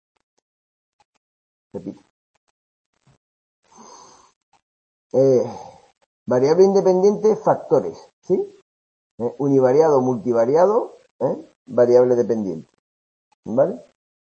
Repito. Eh, variable independiente, factores, ¿sí? Eh, univariado, multivariado, ¿eh? Variable dependiente, ¿vale?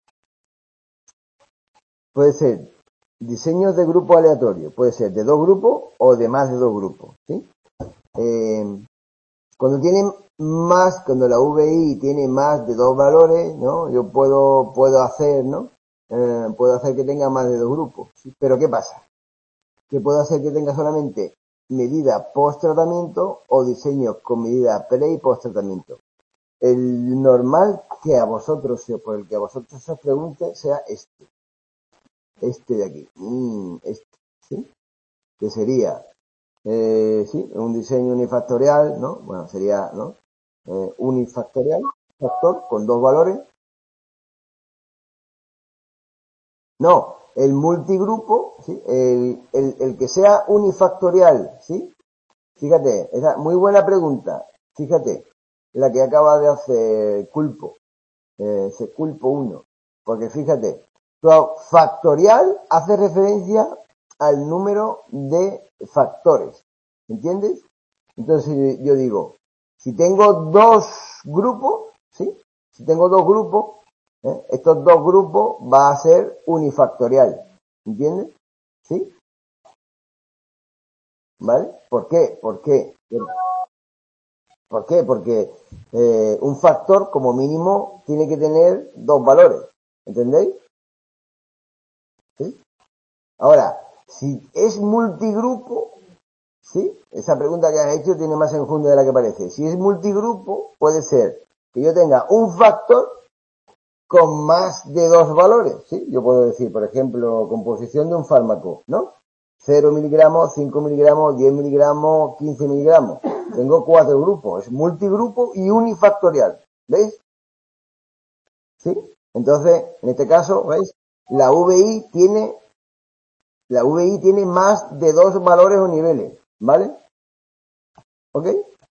Puede ser diseños de grupo aleatorio, puede ser de dos grupos o de más de dos grupos, ¿sí? Eh, cuando tienen más, cuando la V I tiene más de dos valores, ¿no? Yo puedo, puedo hacer, ¿no? Eh, puedo hacer que tenga más de dos grupos, ¿sí? Pero ¿qué pasa? Que puedo hacer que tenga solamente medida post tratamiento o diseño con medida pre y post tratamiento. El normal que a vosotros, por el que a vosotros os pregunte, sea este. Este de aquí. Mm, este, ¿sí? Que sería, eh, sí, un diseño unifactorial, ¿no? Bueno, sería, ¿no? Eh, unifactorial, factor con dos valores. No, el multigrupo, ¿sí? El, el, el que sea unifactorial, ¿sí? Fíjate, esa muy buena pregunta. Fíjate, la que acaba de hacer Culpo, eh, ese Culpo uno. Porque fíjate, Factorial hace referencia al número de factores, ¿entiendes? Entonces yo digo, si tengo dos grupos, ¿sí? Si tengo dos grupos, ¿eh? Estos dos grupos va a ser unifactorial, ¿entiendes? ¿Sí? ¿Vale? ¿Por qué? ¿Por qué? ¿Por qué? Porque eh, un factor como mínimo tiene que tener dos valores, ¿entendéis? ¿Sí? Ahora, si es multigrupo, ¿sí? Esa pregunta que has hecho tiene más enjundia de la que parece. Si es multigrupo, puede ser que yo tenga un factor con más de dos valores, ¿sí? Yo puedo decir, por ejemplo, composición de un fármaco, ¿no? cero miligramos, cinco miligramos, diez miligramos, quince miligramos. Tengo cuatro grupos, es multigrupo y unifactorial, ¿veis? ¿Sí? Entonces, en este caso, ¿veis? La V I tiene, la V I tiene más de dos valores o niveles, ¿vale? ¿Ok?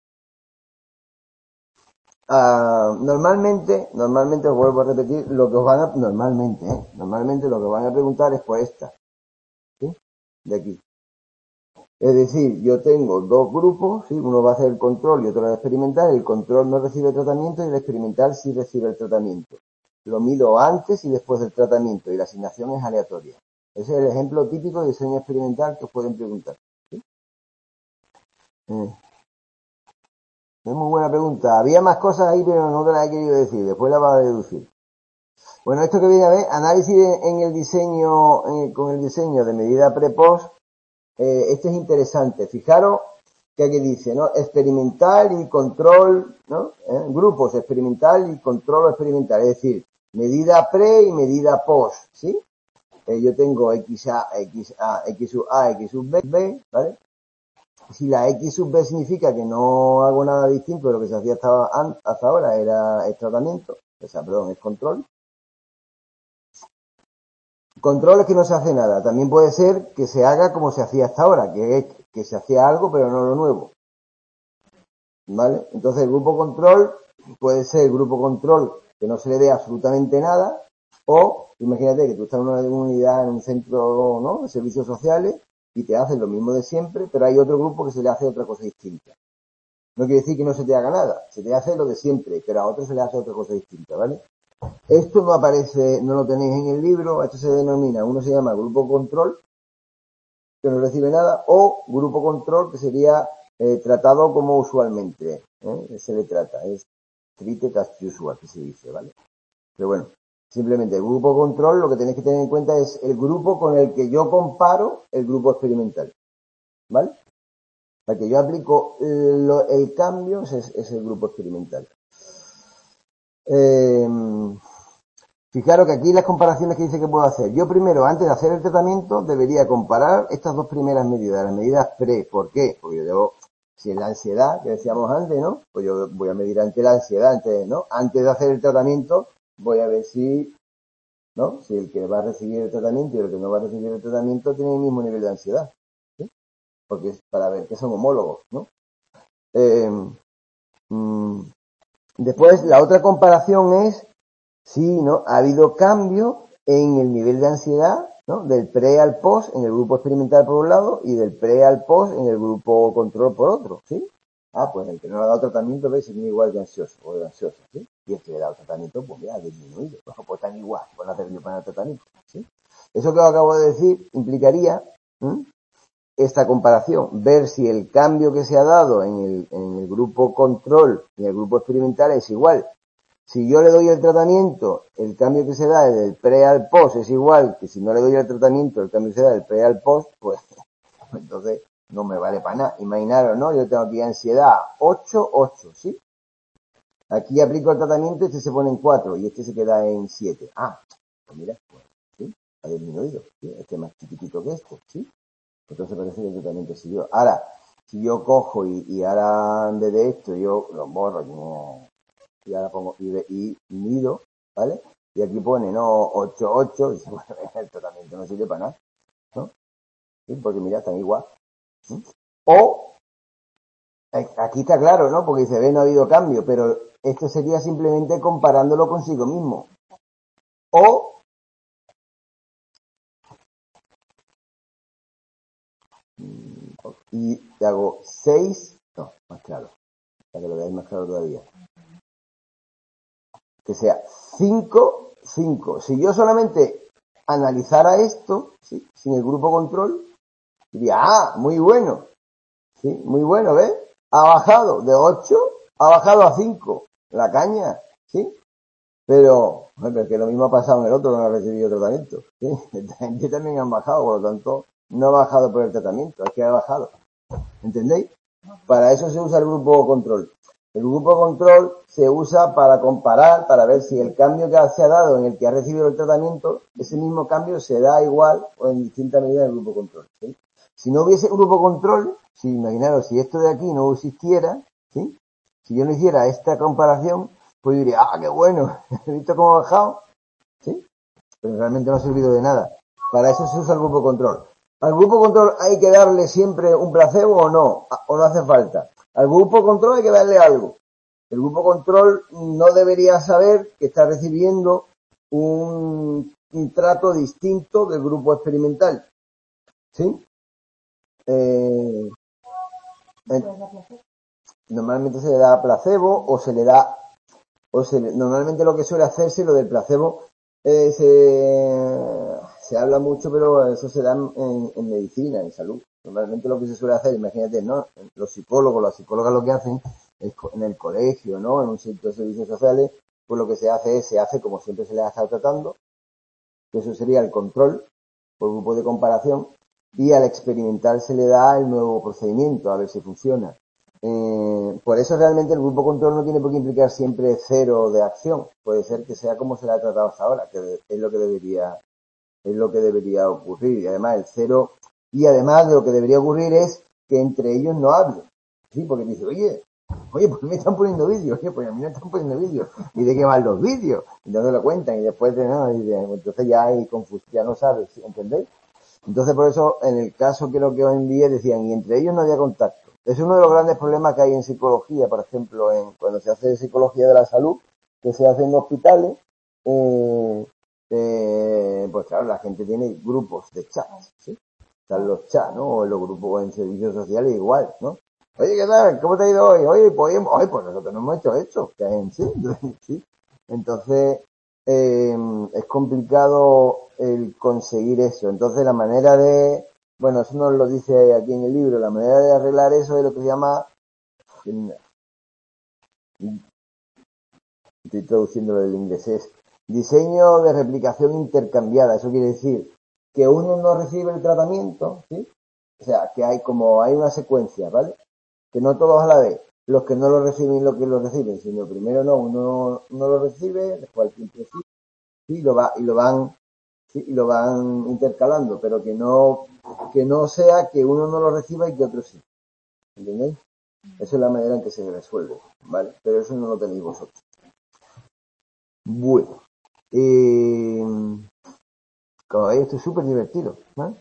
Uh, normalmente, normalmente os vuelvo a repetir, lo que os van a, normalmente, ¿eh? Normalmente lo que os van a preguntar es por esta, ¿sí? De aquí. Es decir, yo tengo dos grupos, ¿sí? Uno va a hacer el control y otro va a experimentar. El control no recibe tratamiento y el experimental sí recibe el tratamiento. Lo mido antes y después del tratamiento y la asignación es aleatoria. Ese es el ejemplo típico de diseño experimental que os pueden preguntar, ¿sí? Eh. Es muy buena pregunta. Había más cosas ahí, pero no te las he querido decir. Después las vas a deducir. Bueno, esto que viene a ver, análisis en el diseño, en, con el diseño de medida pre-post, eh, este es interesante. Fijaros que aquí dice, ¿no? Experimental y control, ¿no? ¿Eh? Grupos experimental y control experimental. Es decir, medida pre y medida post, ¿sí? Eh, yo tengo X A, X A, X sub A, X sub B, ¿vale? Si la X sub B significa que no hago nada distinto de lo que se hacía hasta, hasta ahora, era el tratamiento, o sea, perdón, es control. Control es que no se hace nada. También puede ser que se haga como se hacía hasta ahora, que es que se hacía algo pero no lo nuevo. ¿Vale? Entonces el grupo control puede ser el grupo control que no se le dé absolutamente nada, o imagínate que tú estás en una unidad, en un centro, ¿no?, de servicios sociales, y te hacen lo mismo de siempre, pero hay otro grupo que se le hace otra cosa distinta. No quiere decir que no se te haga nada, se te hace lo de siempre, pero a otro se le hace otra cosa distinta, ¿vale? Esto no aparece, no lo tenéis en el libro, esto se denomina, uno se llama grupo control, que no recibe nada, o grupo control, que sería eh, tratado como usualmente, ¿eh? Se le trata, es treated as usual, que se dice, ¿vale? Pero bueno, simplemente el grupo control, lo que tenéis que tener en cuenta es el grupo con el que yo comparo el grupo experimental, ¿vale? Para que yo aplico el, el cambio es, es el grupo experimental. Eh, fijaros que aquí las comparaciones que dice que puedo hacer. Yo primero, antes de hacer el tratamiento, debería comparar estas dos primeras medidas, las medidas pre. ¿Por qué? Porque yo debo, si es la ansiedad, que decíamos antes, ¿no? Pues yo voy a medir ante la ansiedad, antes, ¿no? Antes de hacer el tratamiento, voy a ver si, ¿no? Si el que va a recibir el tratamiento y el que no va a recibir el tratamiento tiene el mismo nivel de ansiedad, ¿sí? Porque es para ver que son homólogos, ¿no? Eh, mmm, después, la otra comparación es si, ¿no?, ha habido cambio en el nivel de ansiedad, ¿no?, del pre al post en el grupo experimental por un lado y del pre al post en el grupo control por otro, ¿sí? Ah, pues el que no le ha dado tratamiento, ¿ves?, es igual de ansioso o de ansioso, ¿sí? Y el que le ha dado tratamiento, pues mira, ha disminuido. Pues, pues están igual, pues no ha servido para el tratamiento, ¿sí? Eso que os acabo de decir implicaría, ¿m?, esta comparación, ver si el cambio que se ha dado en el, en el grupo control y en el grupo experimental es igual. Si yo le doy el tratamiento, el cambio que se da del pre al post es igual que si no le doy el tratamiento, el cambio que se da del pre al post, pues entonces no me vale para nada. Imaginaros, ¿no? Yo tengo aquí ansiedad ocho, ocho, ¿sí? Aquí aplico el tratamiento, este se pone en cuatro y este se queda en siete. Ah, pues mira, pues, ¿sí? Ha disminuido, ¿sí? Este es más chiquitito que este, ¿sí? Entonces parece que el tratamiento siguió. Ahora, si yo cojo y, y ahora en vez de esto yo lo borro, no, y ahora pongo y, y mido, ¿vale? Y aquí pone, no, ocho, ocho, y dice, bueno, el tratamiento no sirve para nada, ¿no? ¿Sí? Porque mira, están igual. ¿Sí? O, aquí está claro, ¿no? Porque dice, ve, no ha habido cambio, pero esto sería simplemente comparándolo consigo mismo. O y hago seis, no, más claro, para que lo veáis más claro todavía, que sea cinco, cinco. Si yo solamente analizara esto, ¿sí?, sin el grupo control, diría, ah, muy bueno, sí, muy bueno, ¿ves? Ha bajado de ocho, ha bajado a cinco, la caña, ¿sí? Pero, bueno, que lo mismo ha pasado en el otro que no ha recibido tratamiento, ¿sí? Que también han bajado, por lo tanto, no ha bajado por el tratamiento, es que ha bajado, ¿entendéis? Para eso se usa el grupo control. El grupo control se usa para comparar, para ver si el cambio que se ha dado en el que ha recibido el tratamiento, ese mismo cambio se da igual o en distinta medida en el grupo control, ¿sí? Si no hubiese grupo control, si imaginaros, si esto de aquí no existiera, ¿sí?, si yo no hiciera esta comparación, pues yo diría, ah, qué bueno, he visto cómo ha bajado, ¿sí? Pero realmente no ha servido de nada. Para eso se usa el grupo control. ¿Al grupo control hay que darle siempre un placebo o no? ¿O no hace falta? Al grupo control hay que darle algo. El grupo control no debería saber que está recibiendo un, un trato distinto del grupo experimental, ¿sí? Eh, eh, normalmente se le da placebo o se le da, o se le, normalmente lo que suele hacerse, lo del placebo, eh, se, se habla mucho, pero eso se da en, en medicina, en salud. Normalmente lo que se suele hacer, imagínate, ¿no? Los psicólogos, las psicólogas lo que hacen es en el colegio, ¿no?, en un sitio de servicios sociales, pues lo que se hace es, se hace como siempre se les ha estado tratando, que eso sería el control por grupo de comparación, y al experimental se le da el nuevo procedimiento, a ver si funciona. Eh, por eso realmente el grupo control no tiene por qué implicar siempre cero de acción. Puede ser que sea como se le ha tratado hasta ahora, que es lo que debería, es lo que debería ocurrir. Y además el cero, y además de lo que debería ocurrir es que entre ellos no hablen. Sí, porque dice, oye, oye, pues me están poniendo vídeos, oye, pues a mí me están poniendo vídeos. ¿Y de qué van los vídeos? Entonces lo cuentan y después de nada, y de, entonces ya hay confusión, ya no sabes, ¿entendéis? Entonces por eso en el caso que lo que os envié decían, y entre ellos no había contacto. Es uno de los grandes problemas que hay en psicología, por ejemplo, en, cuando se hace psicología de la salud, que se hace en hospitales, eh, eh, pues claro, la gente tiene grupos de chats, ¿sí? Están los chats, ¿no? O en los grupos en servicios sociales igual, ¿no? Oye, ¿qué tal? ¿Cómo te ha ido hoy? Oye, pues, oye, pues nosotros no hemos hecho esto, que en sí, ¿sí? Entonces, eh, es complicado el conseguir eso. Entonces, la manera de, bueno, eso nos lo dice aquí en el libro, la manera de arreglar eso es lo que se llama, estoy traduciéndolo del inglés, es diseño de replicación intercambiada. Eso quiere decir que uno no recibe el tratamiento, ¿sí? O sea, que hay como, hay una secuencia, ¿vale? Que no todos a la vez, los que no lo reciben y los que lo reciben, sino primero no, uno no lo recibe, después el tiempo sí, y lo va, y lo van, sí, y lo van intercalando, pero que no, que no sea que uno no lo reciba y que otro sí. ¿Entendéis? Esa es la manera en que se resuelve, ¿vale? Pero eso no lo tenéis vosotros. Bueno, eh, como veis, esto es súper divertido, ¿no?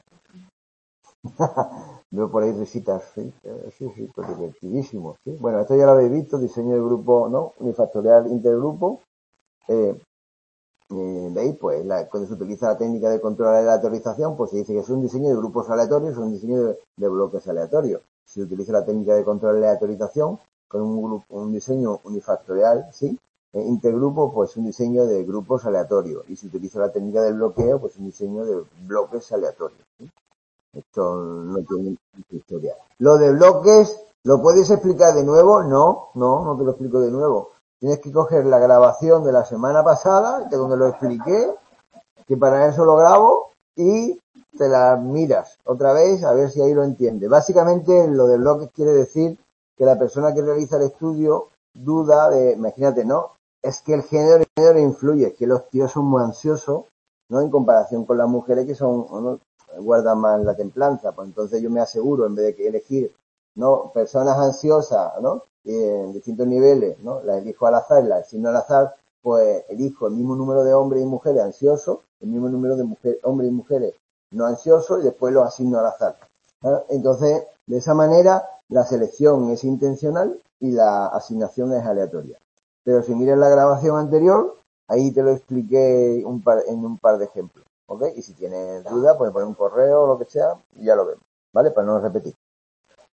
Veo por ahí risitas, sí, sí, sí, pues divertidísimo, ¿sí? Bueno, esto ya lo habéis visto, diseño de grupo, ¿no? Unifactorial intergrupo. Eh, eh, ¿Veis? Pues la, cuando se utiliza la técnica de control de aleatorización, pues se dice que es un diseño de grupos aleatorios, es un diseño de, de bloques aleatorios. Si se utiliza la técnica de control de aleatorización con un, grupo, un diseño unifactorial, ¿sí? Eh, intergrupo, pues un diseño de grupos aleatorios. Y si utiliza la técnica del bloqueo, pues un diseño de bloques aleatorios, ¿sí? Esto no tiene historia. Lo de bloques, ¿lo puedes explicar de nuevo? No, no, no te lo explico de nuevo. Tienes que coger la grabación de la semana pasada, que donde lo expliqué, que para eso lo grabo, y te la miras otra vez a ver si ahí lo entiendes. Básicamente lo de bloques quiere decir que la persona que realiza el estudio duda de, imagínate, ¿no? Es que el género, el género influye, es que los tíos son muy ansiosos, ¿no? En comparación con las mujeres que son, ¿no?, guardan más la templanza. Pues entonces yo me aseguro, en vez de que elegir, ¿no?, personas ansiosas, ¿no?, y en distintos niveles, ¿no?, las elijo al azar y las asigno al azar, pues elijo el mismo número de hombres y mujeres ansiosos, el mismo número de mujer, hombres y mujeres no ansiosos, y después los asigno al azar, ¿no? Entonces, de esa manera, la selección es intencional y la asignación es aleatoria. Pero si miras la grabación anterior, ahí te lo expliqué un par, en un par de ejemplos, ¿ok? Y si tienes duda, pues poner un correo o lo que sea y ya lo vemos, ¿vale? Para no repetir.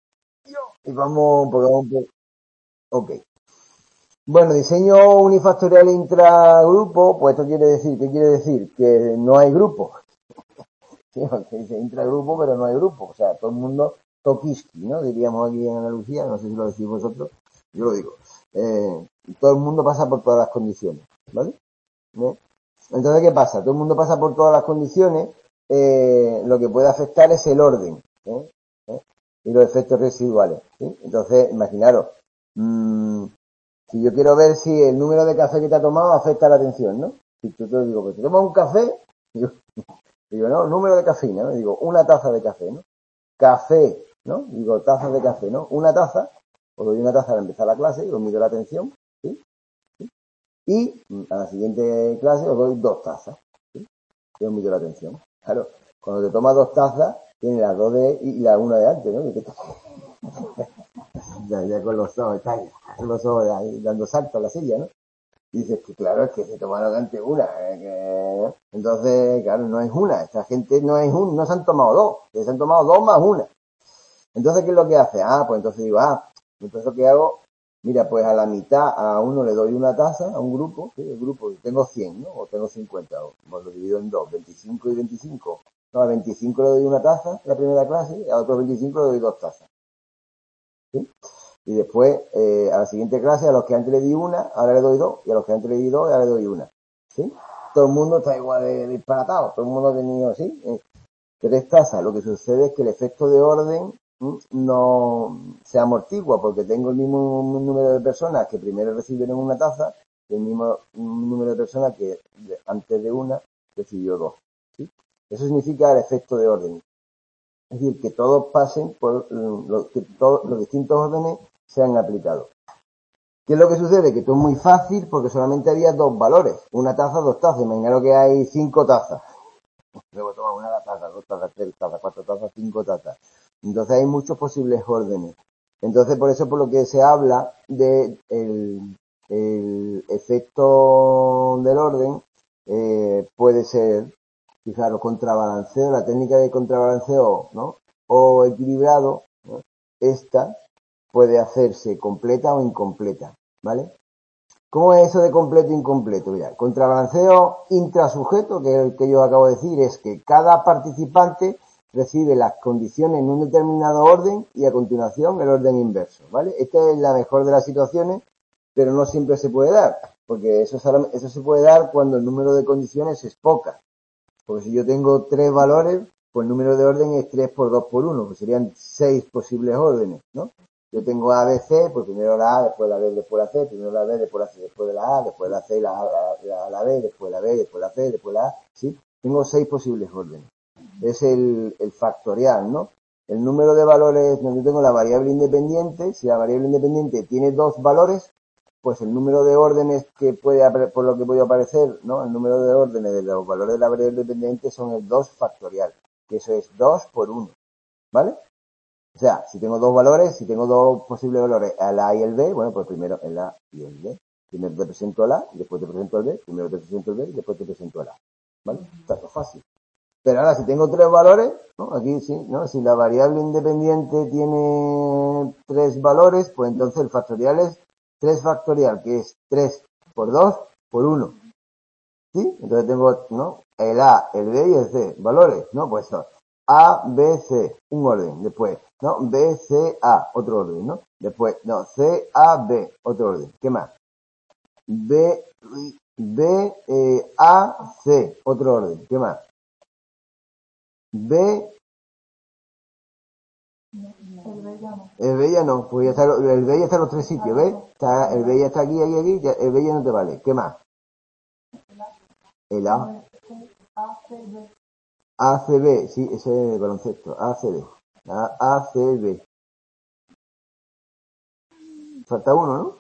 Y vamos, porque vamos un poco. Ok. Bueno, diseño unifactorial intragrupo, pues esto quiere decir, ¿qué quiere decir? Que no hay grupo. Sí, porque dice intragrupo, pero no hay grupo. O sea, todo el mundo toquiski, ¿no? Diríamos aquí en Andalucía, no sé si lo decís vosotros, yo lo digo. Eh, todo el mundo pasa por todas las condiciones, ¿vale? ¿No? Entonces, ¿qué pasa? Todo el mundo pasa por todas las condiciones, eh, lo que puede afectar es el orden, ¿eh? ¿Eh? Y los efectos residuales, ¿sí? Entonces, imaginaros, mmm, si yo quiero ver si el número de café que te ha tomado afecta la atención, ¿no? Si tú te digo, pues te tomas un café, digo, digo, no, número de cafeína, ¿no? Digo, una taza de café, ¿no? Café, ¿no? Digo, tazas de café, ¿no? Una taza, os doy una taza al empezar la clase y os mido la atención, ¿sí? ¿Sí? Y a la siguiente clase os doy dos tazas, ¿sí? Y os mido la atención. Claro, cuando te tomas dos tazas, tienes las dos de y la una de antes, ¿no? ya, ya con los ojos, está ahí, con los ojos ahí dando saltos a la silla, ¿no? Y dices que claro, es que se tomaron antes una. Eh, que... Entonces, claro, no es una. Esta gente no es un, no se han tomado dos. Se han tomado dos más una. Entonces, ¿qué es lo que hace? Ah, pues entonces digo, ah, entonces lo que hago, mira, pues a la mitad, a uno le doy una taza, a un grupo, ¿sí? El grupo, tengo cien, ¿no? O tengo cincuenta, o pues lo divido en dos, veinticinco y veinticinco. No, a veinticinco le doy una taza en la primera clase, y a otros veinticinco le doy dos tazas. ¿Sí? Y después, eh, a la siguiente clase, a los que antes le di una, ahora le doy dos, y a los que antes le di dos, ahora le doy una. ¿Sí? Todo el mundo está igual de disparatado, todo el mundo ha tenido, ¿sí? Eh, tres tazas. Lo que sucede es que el efecto de orden ¿m? no se amortigua, porque tengo el mismo número de personas que primero recibieron una taza, y el mismo número de personas que antes de una recibió dos. ¿Sí? Eso significa el efecto de orden. Es decir, que todos pasen por lo, que todos los distintos órdenes sean aplicados. ¿Qué es lo que sucede? Que esto es muy fácil porque solamente había dos valores. Una taza, dos tazas. Imaginaros que hay cinco tazas. Luego toma una taza, dos tazas, tres tazas, cuatro tazas, cinco tazas. Entonces hay muchos posibles órdenes. Entonces por eso por lo que se habla de el, el efecto del orden eh, puede ser, fijaros, contrabalanceo, la técnica de contrabalanceo, ¿no? O equilibrado, ¿no? Esta puede hacerse completa o incompleta, ¿vale? ¿Cómo es eso de completo e incompleto? Mira, el contrabalanceo intrasujeto, que es el que yo acabo de decir, es que cada participante recibe las condiciones en un determinado orden y a continuación el orden inverso, ¿vale? Esta es la mejor de las situaciones, pero no siempre se puede dar, porque eso, eso se puede dar cuando el número de condiciones es poca. Porque si yo tengo tres valores, pues el número de orden es tres por dos por uno, pues serían seis posibles órdenes, ¿no? Yo tengo A, B, C, pues primero la A, después la B, después la C, primero la B, después la C, después la A, después la C, la A, la, la B, después la B, después la C, después la A, ¿sí? Tengo seis posibles órdenes. Es el, el factorial, ¿no? El número de valores, yo tengo la variable independiente, si la variable independiente tiene dos valores, pues el número de órdenes que puede, por lo que puede aparecer, ¿no? El número de órdenes de los valores de la variable independiente son el dos factorial, que eso es dos por uno, ¿vale? O sea, si tengo dos valores, si tengo dos posibles valores, el A y el B, bueno, pues primero el A y el B. Primero te presento el A, y después te presento el B, primero te presento el B, y después te presento el A. ¿Vale? Está todo fácil. Pero ahora, si tengo tres valores, ¿no? Aquí sí, ¿no? Si la variable independiente tiene tres valores, pues entonces el factorial es tres factorial, que es tres por dos por uno. ¿Sí? Entonces tengo, ¿no? El A, el B y el C. Valores, ¿no? Pues son A, B, C, un orden. Después, ¿no? B, C, A, otro orden, ¿no? Después, no, C, A, B, otro orden. ¿Qué más? B, B, eh, A, C, otro orden. ¿Qué más? B, el B ya no, pues ya está, el B ya está en los tres sitios, ¿ves? Está, el B ya está aquí, aquí, aquí, ya, el B ya no te vale. ¿Qué más? El A. A, C, B, sí, ese es el baloncesto. A, C, B. A, A, C, B. Falta uno, ¿no?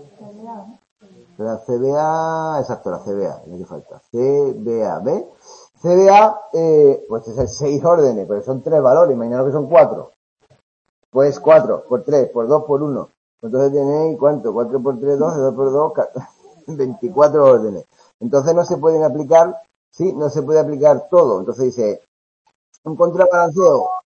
La C B A, exacto, la C B A, lo que falta. C B A, ¿ves? C B A, eh, pues es seis órdenes, pero son tres valores, imaginaos que son cuatro. Pues cuatro, por tres, por dos, por uno. Entonces tenéis, ¿cuánto? cuatro por tres, doce, dos por dos, veinticuatro órdenes. Entonces no se pueden aplicar, sí, no se puede aplicar todo. Entonces dice, un contrabalanceo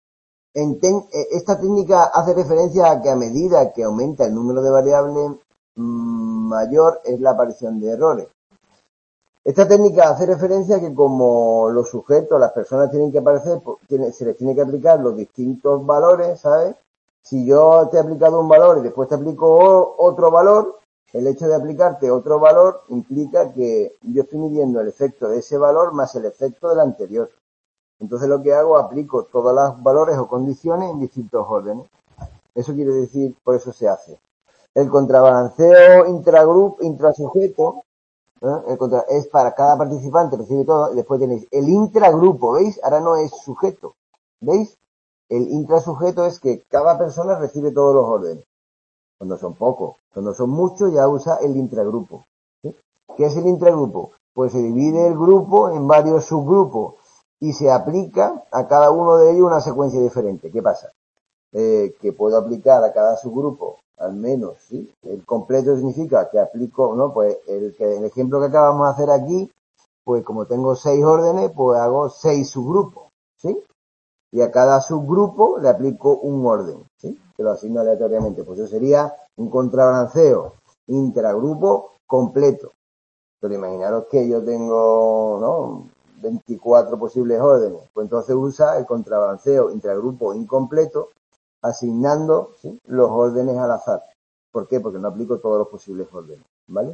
Enten, esta técnica hace referencia a que a medida que aumenta el número de variables mmm, mayor es la aparición de errores. Esta técnica hace referencia a que como los sujetos, las personas tienen que aparecer, tiene, se les tiene que aplicar los distintos valores, ¿sabes? Si yo te he aplicado un valor y después te aplico otro valor, el hecho de aplicarte otro valor implica que yo estoy midiendo el efecto de ese valor más el efecto del anterior. Entonces lo que hago, aplico todos los valores o condiciones en distintos órdenes. Eso quiere decir, por eso se hace. El contrabalanceo intragrupo, intrasujeto, ¿eh? El contra, es para cada participante, recibe todo, y después tenéis el intragrupo, ¿veis? Ahora no es sujeto, ¿veis? El intrasujeto es que cada persona recibe todos los órdenes. Cuando son pocos, cuando son muchos ya usa el intragrupo. ¿Sí? ¿Qué es el intragrupo? Pues se divide el grupo en varios subgrupos y se aplica a cada uno de ellos una secuencia diferente. ¿Qué pasa? Eh, que puedo aplicar a cada subgrupo al menos, ¿sí? El completo significa que aplico, ¿no? Pues el, que, el ejemplo que acabamos de hacer aquí, pues como tengo seis órdenes, pues hago seis subgrupos, ¿sí? Y a cada subgrupo le aplico un orden, ¿sí? Que lo asigno aleatoriamente. Pues eso sería un contrabalanceo intragrupo completo. Pero imaginaros que yo tengo, ¿no? veinticuatro posibles órdenes. Pues entonces usa el contrabalanceo intragrupo incompleto, asignando, ¿sí?, los órdenes al azar. ¿Por qué? Porque no aplico todos los posibles órdenes, ¿vale?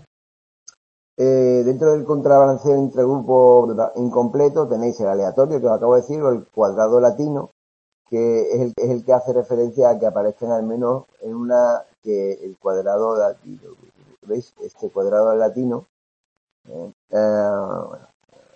Eh, dentro del contrabalanceo intragrupo incompleto tenéis el aleatorio, que os acabo de decir, o el cuadrado latino, que es el, es el que hace referencia a que aparezcan al menos en una, que el cuadrado latino, ¿veis? Este cuadrado latino, ¿eh? Eh, bueno,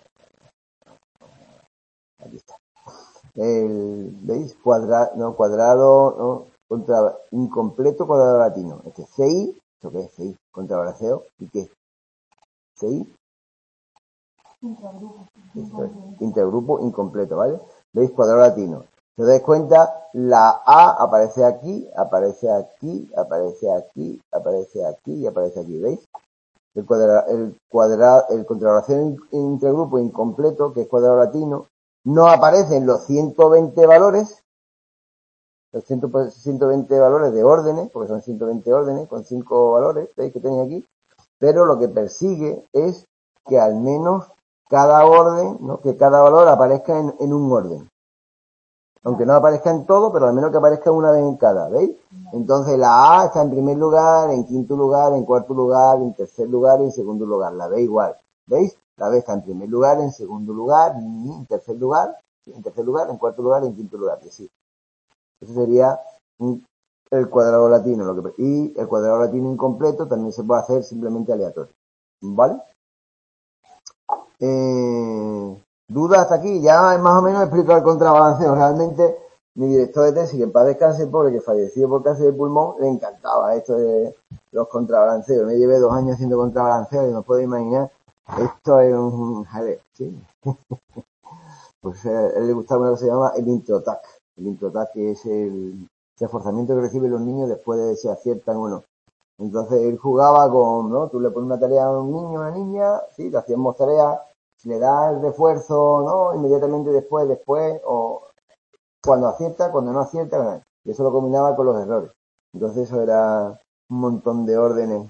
aquí está. El, ¿veis? Cuadrado, no, cuadrado, no, contra, incompleto cuadrado latino. Este C I, ¿esto qué es? C I, contrabalanceo, ¿y qué? C I, intergrupo, intergrupo incompleto, ¿vale? ¿Veis? Cuadrado latino. Si os dais cuenta, la A aparece aquí, aparece aquí, aparece aquí, aparece aquí y aparece aquí, ¿veis? El cuadrado, el cuadrado, el contrabalanceo intergrupo incompleto, que es cuadrado latino, no aparecen los ciento veinte valores, los ciento veinte valores de órdenes, porque son ciento veinte órdenes con cinco valores, ¿veis que tenéis aquí? Pero lo que persigue es que al menos cada orden, ¿no?, que cada valor aparezca en, en un orden. Aunque no aparezca en todo, pero al menos que aparezca una vez en cada, ¿veis? Entonces la A está en primer lugar, en quinto lugar, en cuarto lugar, en tercer lugar y en segundo lugar. La B igual, ¿veis? La B está en primer lugar, en segundo lugar, en tercer lugar, en tercer lugar, en cuarto lugar y en quinto lugar. Y así. Eso sería un, el cuadrado latino. Lo que, y el cuadrado latino incompleto también se puede hacer simplemente aleatorio. ¿Vale? Eh, ¿Dudas hasta aquí? Ya más o menos he explicado el contrabalanceo. Realmente mi director de tesis, que en paz descanse, pobre, que falleció por cáncer de pulmón, le encantaba esto de los contrabalanceos. Me llevé dos años haciendo contrabalanceo y no puedo imaginar, esto es un jaleo, ¿sí? Pues eh, a él le gustaba una cosa que se llama el introtac. El introtac, que es el reforzamiento que reciben los niños después de si aciertan o no. Entonces él jugaba con, ¿no? Tú le pones una tarea a un niño, a una niña, sí, le hacíamos tareas, si le das el refuerzo, ¿no?, inmediatamente después, después, o cuando acierta, cuando no acierta, ¿no? Y eso lo combinaba con los errores. Entonces eso era un montón de órdenes.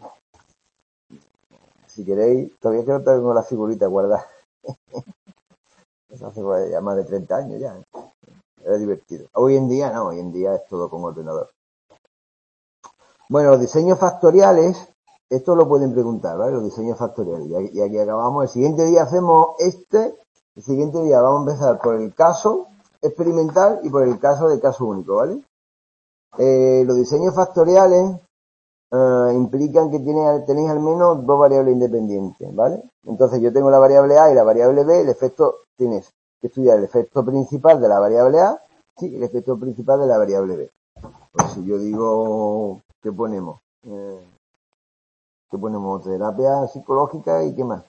Si queréis, todavía creo que tengo la figurita guardada. Eso hace pues, ya más de treinta años ya. Era divertido. Hoy en día no, hoy en día es todo con ordenador. Bueno, los diseños factoriales, esto lo pueden preguntar, ¿vale? Los diseños factoriales. Y aquí acabamos. El siguiente día hacemos este. El siguiente día vamos a empezar por el caso experimental y por el caso de caso único, ¿vale? Eh, los diseños factoriales eh, implican que tiene, tenéis al menos dos variables independientes, ¿vale? Entonces yo tengo la variable A y la variable B. El efecto, tienes que estudiar el efecto principal de la variable A, sí, el efecto principal de la variable B. Pues si yo digo, ¿qué ponemos? Eh, ¿Qué ponemos? Terapia psicológica y ¿qué más?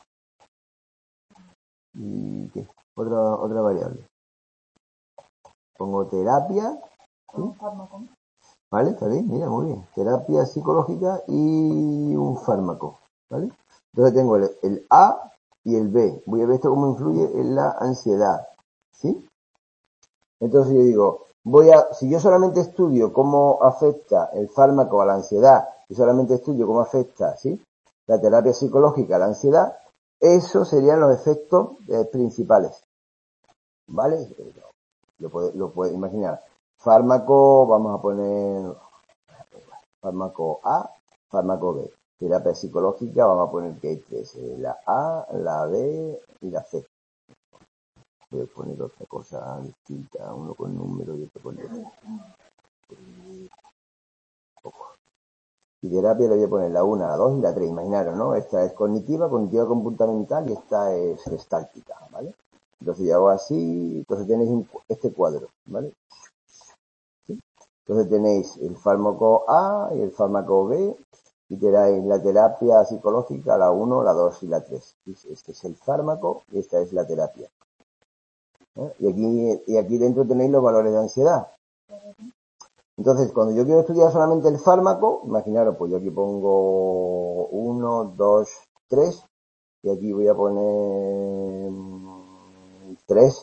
¿Y qué? Otra, otra variable. Pongo terapia. ¿Sí? ¿Vale? Está bien, mira, muy bien. Terapia psicológica y un fármaco. ¿Vale? Entonces tengo el, el A y el B. Voy a ver esto cómo influye en la ansiedad. ¿Sí? Entonces yo digo, voy a, si yo solamente estudio cómo afecta el fármaco a la ansiedad y solamente estudio cómo afecta, ¿sí?, la terapia psicológica a la ansiedad, esos serían los efectos eh, principales. ¿Vale? Lo puede, lo puede imaginar. Fármaco, vamos a poner fármaco A, fármaco B. Terapia psicológica, vamos a poner que hay tres, la A, la B y la C. Voy a poner otra cosa distinta, uno con número y otro con letra. Y terapia le voy a poner la una, la dos y la tres, imaginaros, ¿no? Esta es cognitiva, cognitiva comportamental y esta es gestáltica, ¿vale? Entonces yo hago así, entonces tenéis un, este cuadro, ¿vale? ¿Sí? Entonces tenéis el fármaco A y el fármaco B y tenéis la terapia psicológica, la uno, la dos y la tres. Este es el fármaco y esta es la terapia. ¿Eh? Y aquí, y aquí dentro tenéis los valores de ansiedad. Entonces, cuando yo quiero estudiar solamente el fármaco, imaginaros, pues yo aquí pongo uno, dos, tres, y aquí voy a poner tres,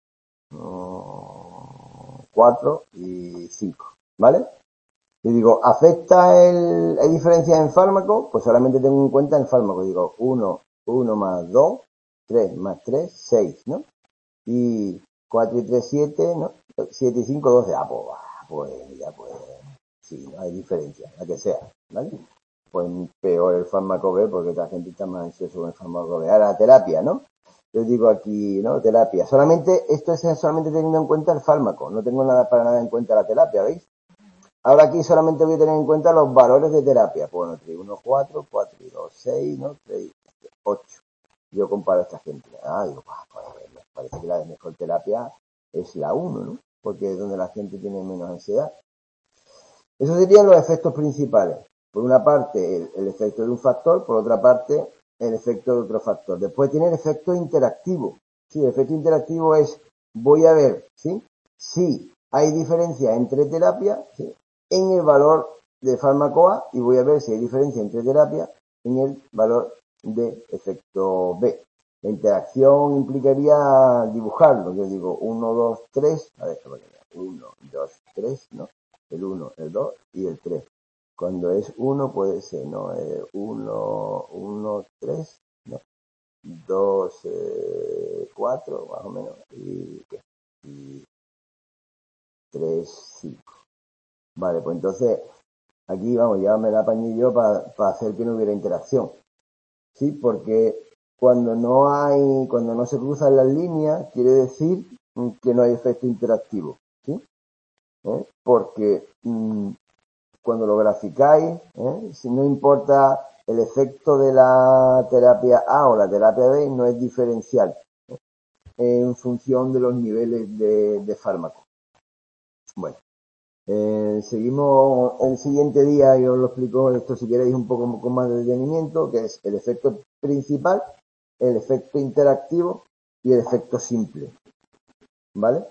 cuatro y cinco, ¿vale? Y digo, ¿afecta el, hay diferencias en fármaco? Pues solamente tengo en cuenta el fármaco. Digo, uno, uno más dos, tres más tres, seis, ¿no? Y cuatro y tres, siete, ¿no? siete y cinco, doce. Ah, pues, pues ya pues, sí, no hay diferencia, la que sea, ¿vale? Pues peor el fármaco B porque la gente está más ansiosa con el fármaco B. Ahora, terapia, ¿no? Yo digo aquí, ¿no? Terapia. Solamente, esto es solamente teniendo en cuenta el fármaco. No tengo nada para nada en cuenta la terapia, ¿veis? Ahora aquí solamente voy a tener en cuenta los valores de terapia. Pues bueno, tres, uno, cuatro, cuatro y dos, seis, ¿no? tres, ocho. Yo comparo a esta gente. Ah, digo, pues me parece que la de mejor terapia es la uno, ¿no? Porque es donde la gente tiene menos ansiedad. Esos serían los efectos principales. Por una parte, el, el efecto de un factor, por otra parte, el efecto de otro factor. Después tiene el efecto interactivo. Sí, el efecto interactivo es, voy a ver, ¿sí? Si hay diferencia entre terapia, ¿sí?, en el valor de fármaco A, y voy a ver si hay diferencia entre terapia en el valor de efecto B. La interacción implicaría dibujarlo. Yo digo uno, dos, tres, a ver, uno, dos, tres, ¿no? El uno, el dos y el tres. Cuando es uno puede ser, ¿no? Eh, uno, uno, tres, ¿no? dos, cuatro, más o menos, y, y tres, cinco. Vale, pues entonces, aquí, vamos, ya me la apañé yo para pa hacer que no hubiera interacción. Sí, porque cuando no hay, cuando no se cruzan las líneas, quiere decir que no hay efecto interactivo, ¿sí? ¿Eh? Porque mmm, cuando lo graficáis, ¿eh?, si no importa el efecto de la terapia A o la terapia B, no es diferencial, ¿eh?, en función de los niveles de, de fármaco. Bueno, eh, seguimos el siguiente día y os lo explico esto si queréis un poco con más de detenimiento, que es el efecto principal, el efecto interactivo y el efecto simple, ¿vale?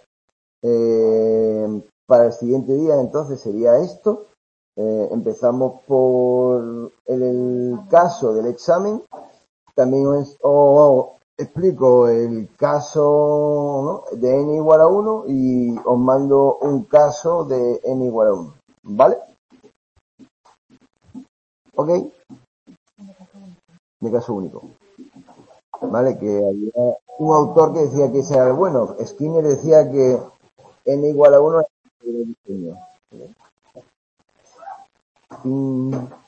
Eh, para el siguiente día entonces sería esto. Eh, empezamos por el, el caso del examen. También os, os explico el caso, ¿no?, de n igual a uno y os mando un caso de n igual a uno. ¿Vale? ¿Ok? De caso único. ¿Vale? Que había un autor que decía que ese era el bueno. Skinner decía que n igual a uno es el diseño. Fin.